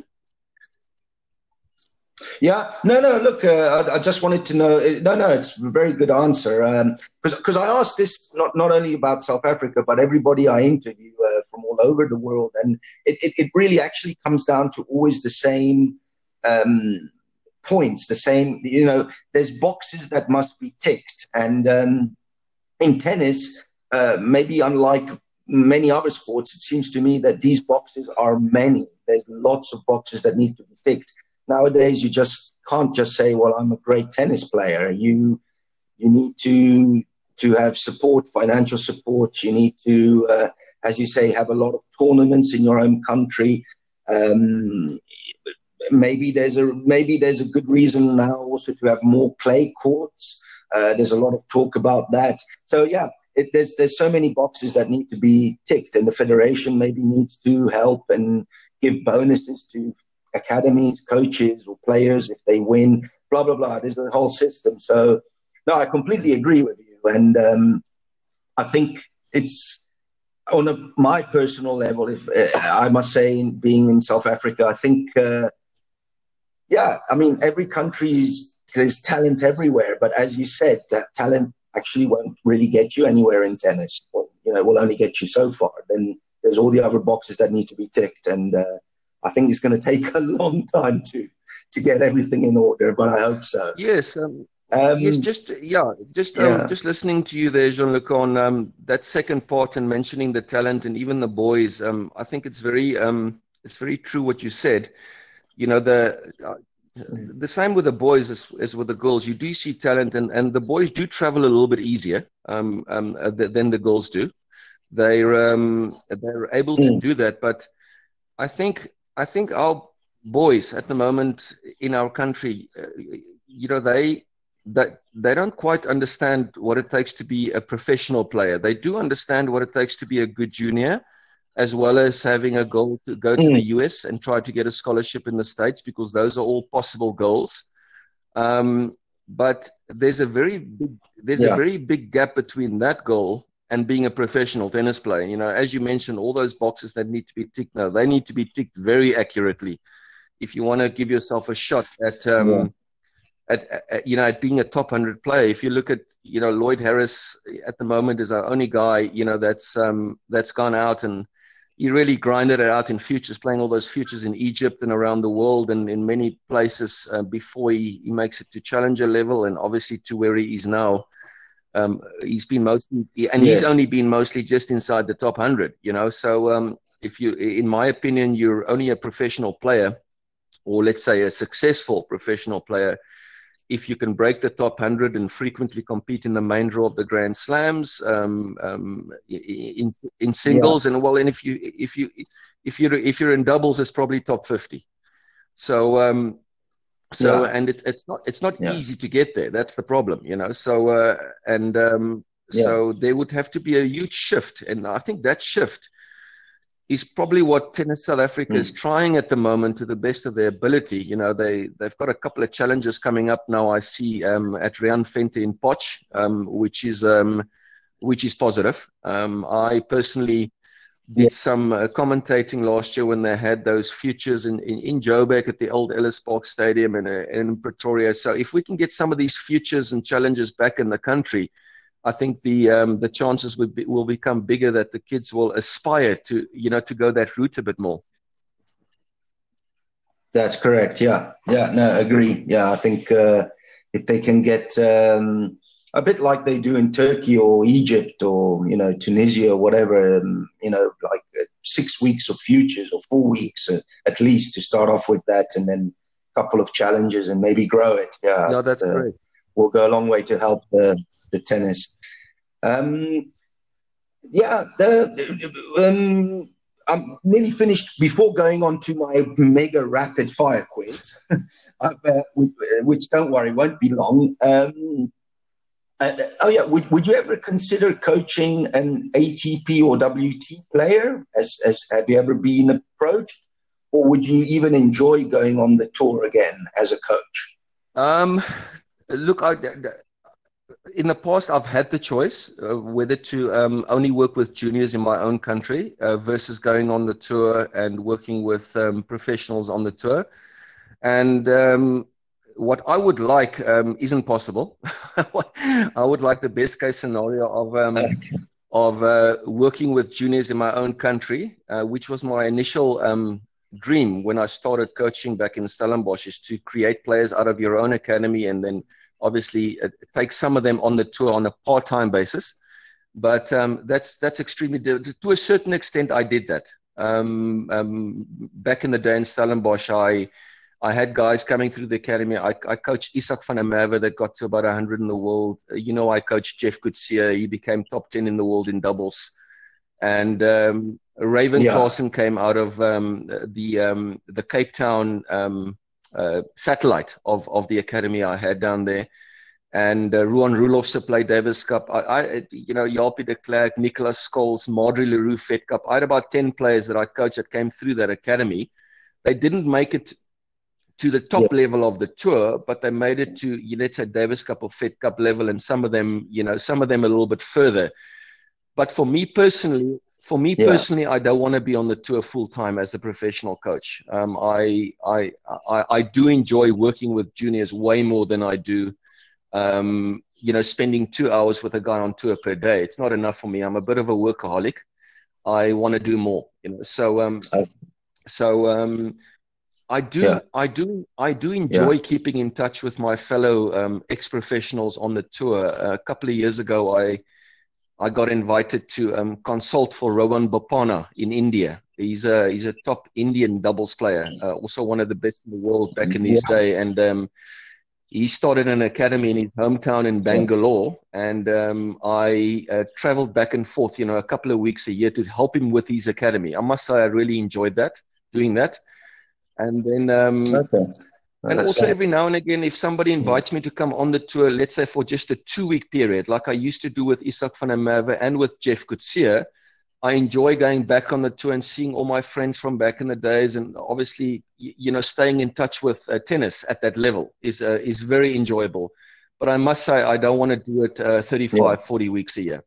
Yeah, no, no. Look, uh, I, I just wanted to know. No, no, it's a very good answer. Because um, because I asked this not, not only about South Africa, but everybody I interview uh, from all over the world, and it, it, it really actually comes down to always the same um, points, the same. You know, there's boxes that must be ticked, and um, in tennis, uh, maybe unlike many other sports, it seems to me that these boxes are many. There's lots of boxes that need to be ticked. Nowadays, you just can't just say, well, I'm a great tennis player. You you need to to have support, financial support. You need to, uh, as you say, have a lot of tournaments in your own country. Um, maybe there's a maybe there's a good reason now also to have more clay courts. Uh, there's a lot of talk about that. So yeah, it, there's there's so many boxes that need to be ticked, and the federation maybe needs to help and give bonuses to academies, coaches or players if they win, blah, blah, blah. There's a whole system. So, no, I completely agree with you. And um, I think it's on a, my personal level, if uh, I must say, in, being in South Africa, I think, uh, yeah, I mean, every country's, there's talent everywhere. But as you said, that talent actually won't really get you anywhere in tennis. Well, you know, it will only get you so far. Then there's all the other boxes that need to be ticked. And uh, I think it's going to take a long time to to get everything in order, but I hope so. Yes. Um, Um, yes, just, yeah, just, um, yeah. just listening to you there, Jean-Luc, on um, that second part and mentioning the talent and even the boys. Um, I think it's very, um, it's very true what you said. You know, the uh, the same with the boys as, as with the girls. You do see talent, and, and the boys do travel a little bit easier um, um, uh, th- than the girls do. They're um, they're able to Mm. do that, but I think I think our boys at the moment in our country, uh, you know, they that they don't quite understand what it takes to be a professional player. They do understand what it takes to be a good junior, as well as having a goal to go to the Mm. U S and try to get a scholarship in the States, because those are all possible goals. Um, but there's a very big, there's a Yeah. very big gap between that goal and being a professional tennis player. You know, as you mentioned, all those boxes that need to be ticked now, they need to be ticked very accurately if you want to give yourself a shot at Yeah. um, at, at you know at being a top one hundred player. If you look at you know Lloyd Harris at the moment is our only guy you know that's um, that's gone out, and he really grinded it out in futures, playing all those futures in Egypt and around the world and in many places uh, before he, he makes it to challenger level and obviously to where he is now. Um, he's been mostly, and he's Yes. only been mostly just inside the top one hundred, you know. So um, if you, in my opinion, you're only a professional player, or let's say a successful professional player, if you can break the top one hundred and frequently compete in the main draw of the Grand Slams, um, um, in in Yeah. singles, and well, and if you if you if you're if you're in doubles, it's probably top fifty. So um, so Yeah. and it, it's not it's not Yeah. easy to get there. That's the problem, you know. So uh, and um, Yeah. so there would have to be a huge shift, and I think that shift is probably what Tennis South Africa is Mm. trying at the moment to the best of their ability. You know, they, they've got a couple of challenges coming up now, I see, um, at Rian Fente in Potch, um, which is um, which is positive. Um, I personally Yeah. did some uh, commentating last year when they had those futures in, in, in Joburg at the old Ellis Park Stadium and uh, in Pretoria. So if we can get some of these futures and challenges back in the country, I think the um, the chances will be, will become bigger that the kids will aspire to you know to go that route a bit more. That's correct. Yeah. Yeah. No, agree. Yeah. I think uh, if they can get um, a bit like they do in Turkey or Egypt or, you know, Tunisia or whatever, um, you know, like uh, six weeks of futures or four weeks uh, at least to start off with that, and then a couple of challenges and maybe grow it. Yeah. Yeah, It that's uh, great. will go a long way to help the, the tennis. Um, yeah. The, um, I'm nearly finished before going on to my mega rapid fire quiz, I've, uh, which, which, don't worry, won't be long. Um, uh, oh, yeah. Would, would you ever consider coaching an A T P or W T player? As, as Have you ever been approached? Or would you even enjoy going on the tour again as a coach? Um, look, I, in the past, I've had the choice uh, whether to um, only work with juniors in my own country uh, versus going on the tour and working with um, professionals on the tour. And um, what I would like um, isn't possible. I would like the best case scenario of um, of uh, working with juniors in my own country, uh, which was my initial um, dream when I started coaching back in Stellenbosch, is to create players out of your own academy and then obviously uh, take some of them on the tour on a part-time basis. But um, that's that's extremely, to a certain extent, I did that. Um, um, back in the day in Stellenbosch, I I had guys coming through the academy. I, I coached Isak van der Merwe that got to about one hundred in the world. You know, I coached Jeff Coetzee. He became top ten in the world in doubles. And um, Raven Yeah. Carson came out of um, the um, the Cape Town um, uh, satellite of, of the academy I had down there. And uh, Ruan Roelofse played Davis Cup. I, I, you know, Jalpi de Klerk, Nicolas Scholes, Marjorie Leroux Fed Cup. I had about ten players that I coached that came through that academy. They didn't make it to the Yeah. top level of the tour, but they made it to, let's say, Davis Cup or Fed Cup level, and some of them, you know, some of them a little bit further. But for me personally, for me Yeah. personally, I don't want to be on the tour full time as a professional coach. Um, I, I, I, I do enjoy working with juniors way more than I do, um, you know, spending two hours with a guy on tour per day. It's not enough for me. I'm a bit of a workaholic. I want to do more, you know. So, um, Uh, so, um, I yeah. do, I do, I do Yeah. enjoy keeping in touch with my fellow um, ex-professionals on the tour. A couple of years ago, I I got invited to um, consult for Rohan Bopanna in India. He's a he's a top Indian doubles player, uh, also one of the best in the world back in his Yeah. day. And um, he started an academy in his hometown in Yeah. Bangalore, and um, I uh, traveled back and forth, you know, a couple of weeks a year to help him with his academy. I must say, I really enjoyed that, doing that. And then um, Okay. Oh, and that's also nice. every now and again, if somebody Yeah. invites me to come on the tour, let's say for just a two-week period, like I used to do with Isak van der Merwe and with Jeff Coetzee, I enjoy going back on the tour and seeing all my friends from back in the days, and obviously, you know, staying in touch with uh, tennis at that level is uh, is very enjoyable. But I must say, I don't want to do it uh, Yeah. thirty-five, forty weeks a year.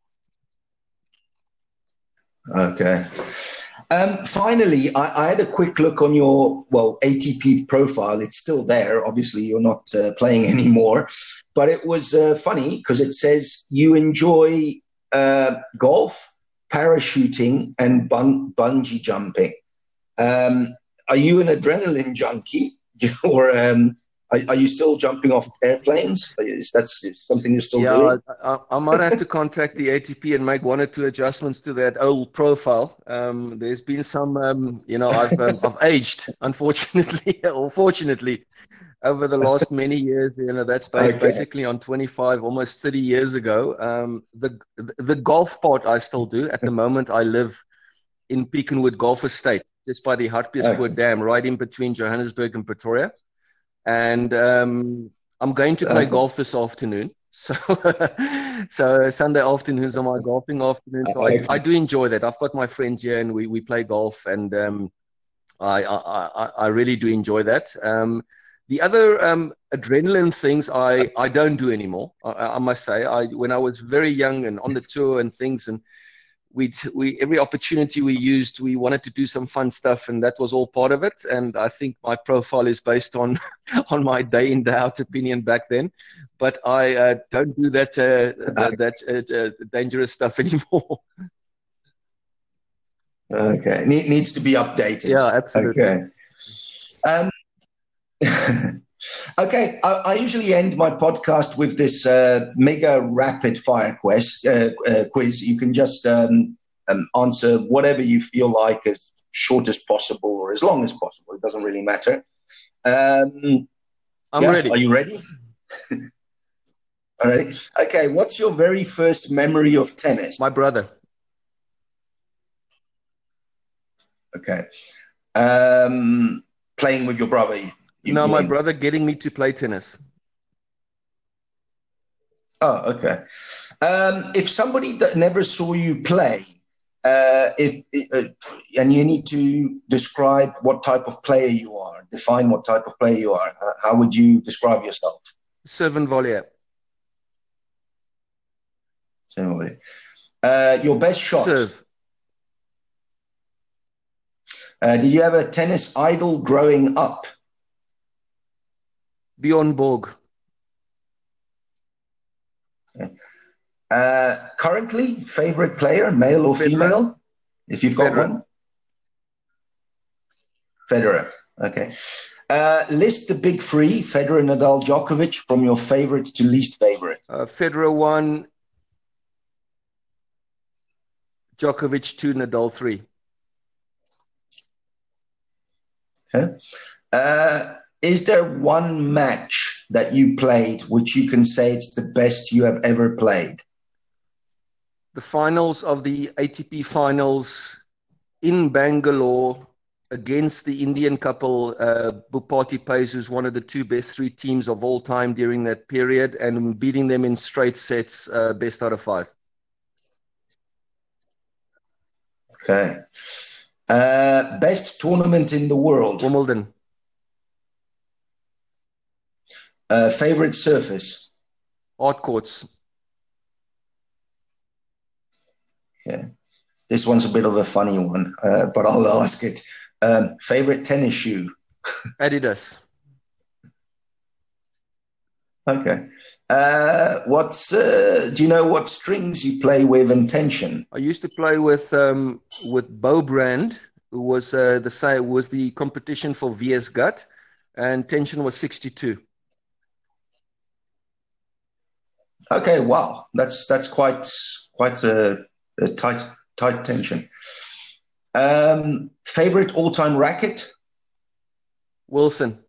Okay. Um, finally, I, I had a quick look on your, well, A T P profile. It's still there. Obviously, you're not uh, playing anymore. But it was uh, funny because it says you enjoy uh, golf, parachuting, and bun- bungee jumping. Um, are you an adrenaline junkie? or um, are, are you still jumping off airplanes? Is that something you're still Yeah, doing? I, I might have to contact the A T P and make one or two adjustments to that old profile. Um, there's been some, um, you know, I've um, I've aged, unfortunately or fortunately, over the last many years. You know, that's based Okay. basically on twenty-five, almost thirty years ago. Um, the the golf part I still do. At the moment, I live in Peakenwood Golf Estate, just by the Hartbeespoort Okay. Dam, right in between Johannesburg and Pretoria. And um, I'm going to play Okay. golf this afternoon. So, so Sunday afternoons are my golfing afternoon. So I, Okay. I do enjoy that. I've got my friends here, and we, we play golf, and um, I, I, I I really do enjoy that. Um, the other um, adrenaline things I, I don't do anymore. I, I must say, I when I was very young and on the tour and things, and we we every opportunity we used, we wanted to do some fun stuff, and that was all part of it. And I think my profile is based on on my day in day out opinion back then. But I uh, don't do that uh, that, that uh, uh, dangerous stuff anymore. Okay. Ne- needs to be updated. Yeah, absolutely. Okay. Um, okay. I, I usually end my podcast with this uh, mega rapid fire quest, uh, uh, quiz. You can just um, um, answer whatever you feel like as short as possible or as long as possible. It doesn't really matter. Um, I'm yeah. ready. Are you ready? All right. Okay. What's your very first memory of tennis? My brother. Okay. Um, playing with your brother. You, No, you my mean? brother getting me to play tennis. Oh, okay. Um, if somebody that never saw you play, uh, if uh, and you need to describe what type of player you are, define what type of player you are. Uh, how would you describe yourself? Serve and volley. Generally, uh, your best shot. Serve. Uh, did you have a tennis idol growing up? Bjorn Borg. Okay. Uh, currently, favorite player, male or Federer. female? If you've got Federer. one, Federer. Okay. Uh, list the big three: Federer, Nadal, Djokovic, from your favorite to least favorite. Uh, Federer one, Djokovic two, Nadal three. Okay. Uh, is there one match that you played which you can say it's the best you have ever played? The finals of the A T P finals in Bangalore against the Indian couple, uh, Bhupati Pays, who's one of the two best three teams of all time during that period, and beating them in straight sets, uh, best out of five. Okay. Uh, best tournament in the world? Wimbledon. Uh, favorite surface? Hard courts. Yeah. This one's a bit of a funny one, uh, but I'll ask it. Um, favorite tennis shoe? Adidas. Okay. Uh, what's uh, do you know what strings you play with and tension? I used to play with um, with Bo Brand, who was uh, the same was the competition for V S Gut, and tension was sixty-two. Okay, wow, that's that's quite quite a, a tight tight tension. Um, favorite all time racket? Wilson.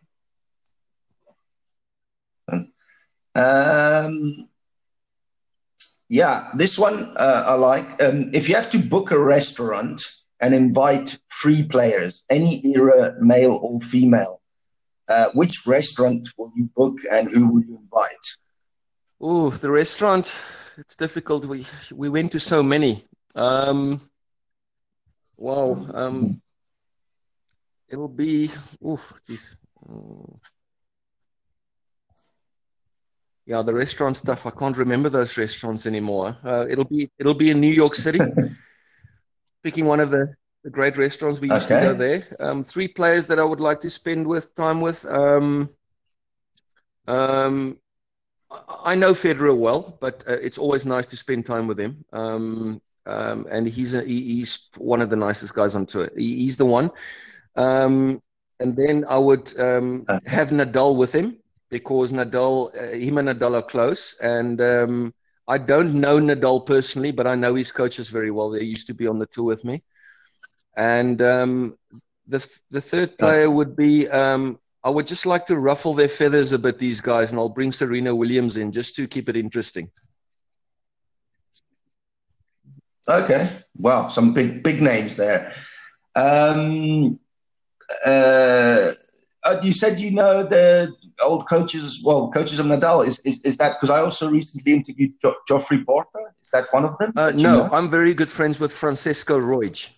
Um, yeah, this one uh, I like. Um, if you have to book a restaurant and invite three players, any era, male or female, uh, which restaurant will you book and who will you invite? Oh, the restaurant. It's difficult. We we went to so many. Um, wow. Um, it'll be. Oh, geez. Mm. Yeah, the restaurant stuff. I can't remember those restaurants anymore. Uh, it'll be it'll be in New York City. Picking one of the, the great restaurants we used to go Okay. there. Um, three players that I would like to spend with time with. Um, um, I know Federer well, but uh, it's always nice to spend time with him. Um, um, and he's a, he, he's one of the nicest guys on tour. He, he's the one. Um, and then I would um, Okay. have Nadal with him because Nadal, uh, him and Nadal are close. And um, I don't know Nadal personally, but I know his coaches very well. They used to be on the tour with me. And um, the the third player would be um, I would just like to ruffle their feathers a bit, these guys, and I'll bring Serena Williams in just to keep it interesting. Okay. Wow, some big big names there. Um, uh, uh, you said you know the old coaches, well, coaches of Nadal. Is is, is that because I also recently interviewed jo- Geoffrey Porter? Is that one of them Uh, that you no, know? I'm very good friends with Francesco Roig.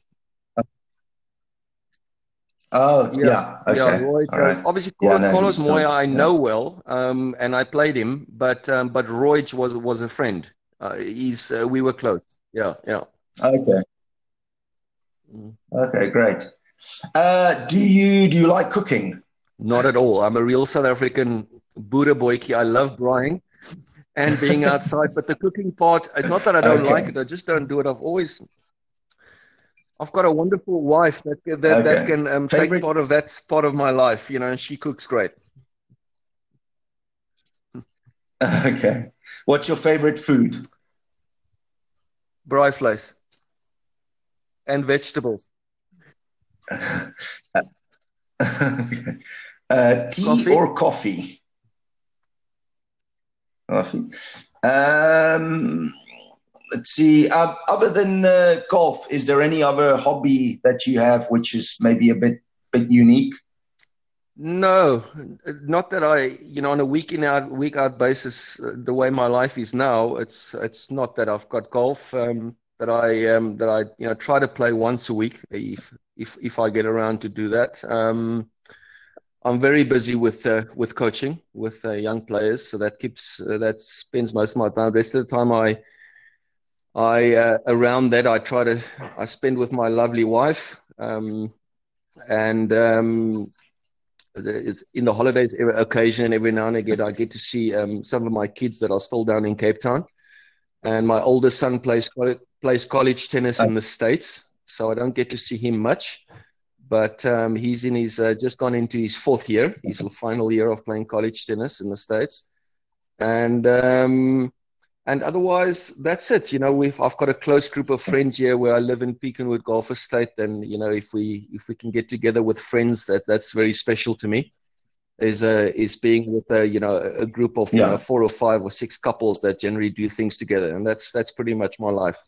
Oh, Yeah, yeah. yeah, Okay. Roig. All Uh, right. obviously, Yeah, Carlos, no, Carlos he's Moya still, I yeah. know well, um, and I played him, but um, but Roig was was a friend. Uh, he's uh, we were close. Yeah, yeah. Okay. Mm. Okay, great. Uh, do you do you like cooking? Not at all. I'm a real South African Buddha boyki. I love braaiing and being outside, but the cooking part, it's not that I don't like Okay. it. I just don't do it. I've always, I've got a wonderful wife that that that Okay. can um, take Favorite? part of that part of my life, you know, and she cooks great. Okay. What's your favorite food? Braai vleis and vegetables. Uh, tea Coffee? or coffee? Coffee. Um, let's see. Uh, other than uh, golf, is there any other hobby that you have which is maybe a bit bit unique? No, not that I, you know, on a week in out, week out basis, uh, the way my life is now, it's it's not that I've got golf um, that I um, that I, you know, try to play once a week if if if I get around to do that. Um, I'm very busy with uh, with coaching with uh, young players, so that keeps uh, that spends most of my time. The rest of the time, I I uh, around that I try to I spend with my lovely wife, um, and um, it's in the holidays every occasion every now and again I get to see um, some of my kids that are still down in Cape Town, and my oldest son plays plays college tennis Uh, in the States, so I don't get to see him much. But um, he's in his uh, just gone into his fourth year, his final year of playing college tennis in the States, and um, and otherwise that's it. You know, we've I've got a close group of friends here where I live in Peakenwood Golf Estate, and you know, if we if we can get together with friends, that that's very special to me. Is uh, is being with a you know a group of you know yeah. four or five or six couples that generally do things together, and that's that's pretty much my life.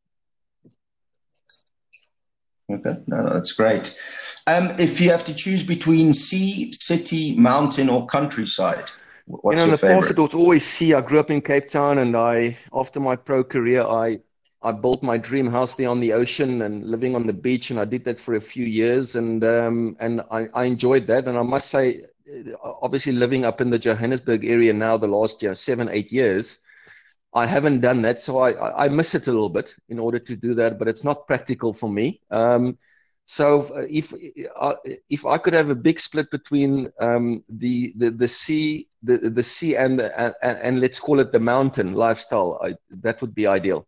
Okay. No, no, that's great. Um, if you have to choose between sea, city, mountain, or countryside, wh- You know, what's in your the past it favorite? was always sea. I grew up in Cape Town, and I after my pro career, I I built my dream house there on the ocean and living on the beach, and I did that for a few years, and um and I, I enjoyed that. And I must say, obviously living up in the Johannesburg area now, the last year, seven, eight years, I haven't done that. So I, I miss it a little bit in order to do that, but it's not practical for me. Um, so if uh, if I could have a big split between um, the, the the sea the the sea and, the, and and let's call it the mountain lifestyle, I, that would be ideal.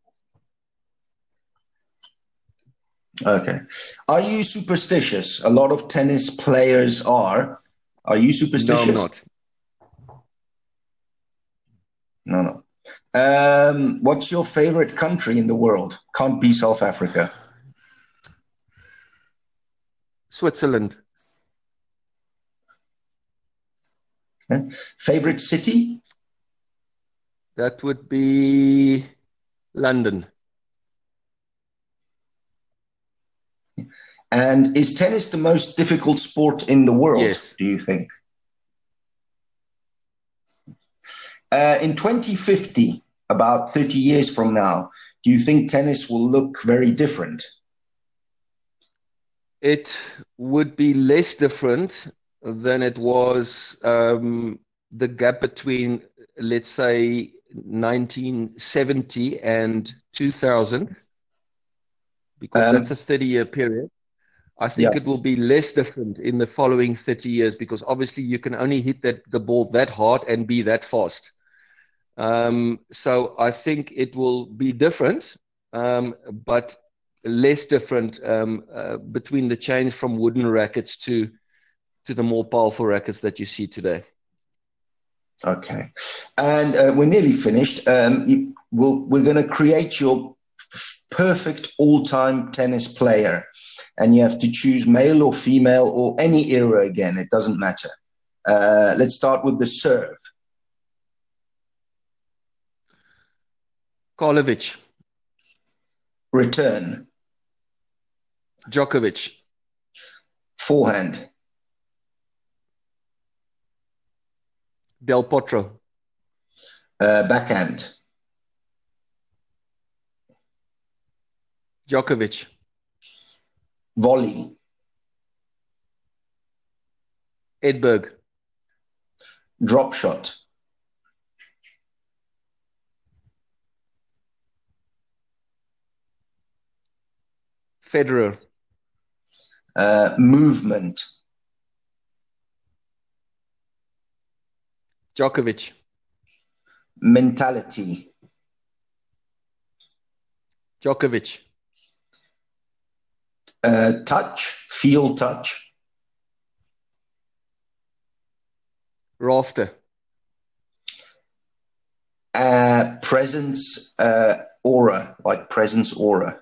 Okay. Are you superstitious? A lot of tennis players are. Are you superstitious? No, I'm not. No, no. Um, what's your favorite country in the world? Can't be South Africa. Switzerland. Okay. Favorite city? That would be London. And is tennis the most difficult sport in the world, yes. do you think? Uh, in twenty fifty, about thirty years from now, do you think tennis will look very different? It would be less different than it was um, the gap between, let's say, nineteen seventy and two thousand, because um, that's a thirty-year period. I think yes. It will be less different in the following thirty years, because obviously you can only hit that the ball that hard and be that fast. Um, so I think it will be different, um, but less different um, uh, between the change from wooden rackets to to the more powerful rackets that you see today. Okay, and uh, we're nearly finished. Um, you, we'll, we're going to create your perfect all-time tennis player, and you have to choose male or female or any era again. It doesn't matter. Uh, let's start with the serve. Karlovic. Return. Djokovic. Forehand. Del Potro. Uh, backhand. Djokovic. Volley. Edberg. Drop shot. Federer. Uh, movement. Djokovic. Mentality. Djokovic. Uh, touch, feel touch. Rafter. Uh, presence, uh, aura, like presence aura.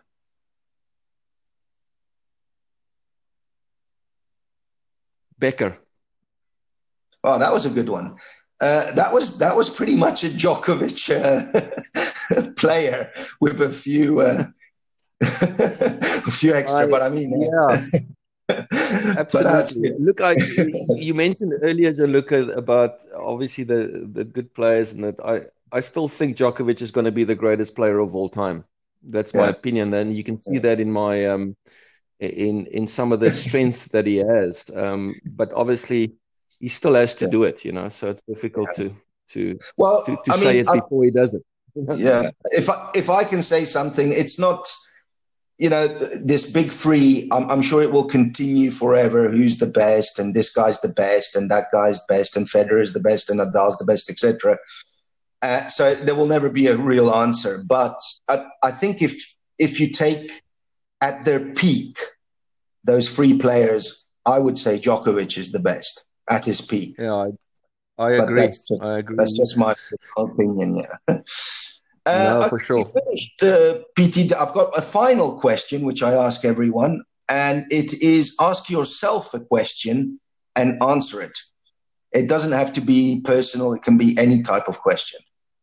Becker. Oh, that was a good one. Uh, that was that was pretty much a Djokovic uh, player with a few uh, a few extra, I, but I mean, yeah, absolutely. Look, I you mentioned earlier, Gianluca, about obviously the the good players, and that I I still think Djokovic is going to be the greatest player of all time. That's my yeah. opinion, and you can see yeah. that in my um in in some of the strength that he has. Um, but obviously, he still has to yeah. do it, you know. So it's difficult yeah. to to well to, to I say mean, it before I, he does it. Yeah, if I, if I can say something, it's not, you know, this big three. I'm, I'm sure it will continue forever. Who's the best, and this guy's the best, and that guy's best, and Federer is the best, and Nadal's the best, et cetera. Uh, so there will never be a real answer. But I, I think if if you take at their peak those three players, I would say Djokovic is the best at his peak. Yeah, I, I agree. That's just, I agree. That's just my opinion. Yeah. Uh, no, okay, for sure. Finished, uh, P T. I've got a final question, which I ask everyone, and it is: ask yourself a question and answer it. It doesn't have to be personal; it can be any type of question.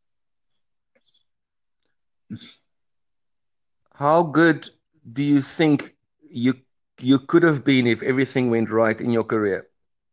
How good do you think you you could have been if everything went right in your career?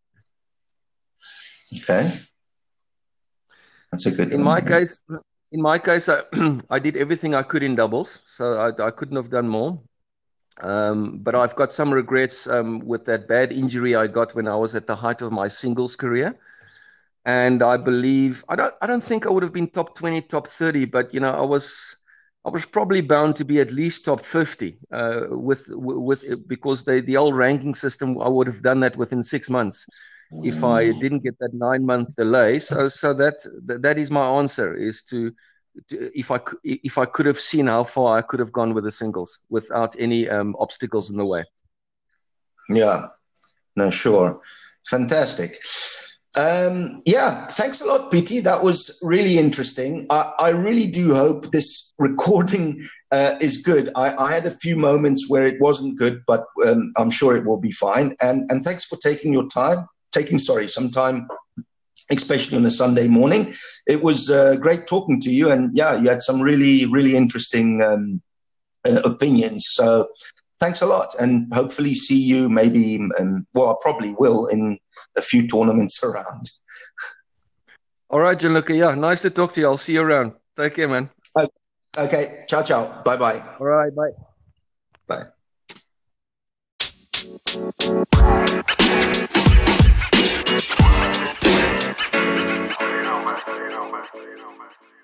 Okay, that's a good in one. my case in my case I, I did everything I could in doubles, so I, I couldn't have done more. Um, but I've got some regrets um, with that bad injury I got when I was at the height of my singles career. And I believe I don't I don't think I would have been top twenty, top thirty, but you know, I was I was probably bound to be at least top fifty uh, with with because the the old ranking system, I would have done that within six months if I didn't get that nine month delay. So so that that is my answer, is to, to if I if I could have seen how far I could have gone with the singles without any um, obstacles in the way. Yeah, no, sure. Fantastic. Um, yeah, thanks a lot, P T. That was really interesting. I, I really do hope this recording uh, is good. I, I had a few moments where it wasn't good, but um, I'm sure it will be fine. And and thanks for taking your time, taking, sorry, some time, especially on a Sunday morning. It was uh, great talking to you. And yeah, you had some really, really interesting um, uh, opinions. So thanks a lot, and hopefully see you maybe, um, well, I probably will in a few tournaments around. All right, Gianluca. Yeah, nice to talk to you. I'll see you around. Take care, man. Okay. Ciao, ciao. Bye-bye. All right. Bye. Bye.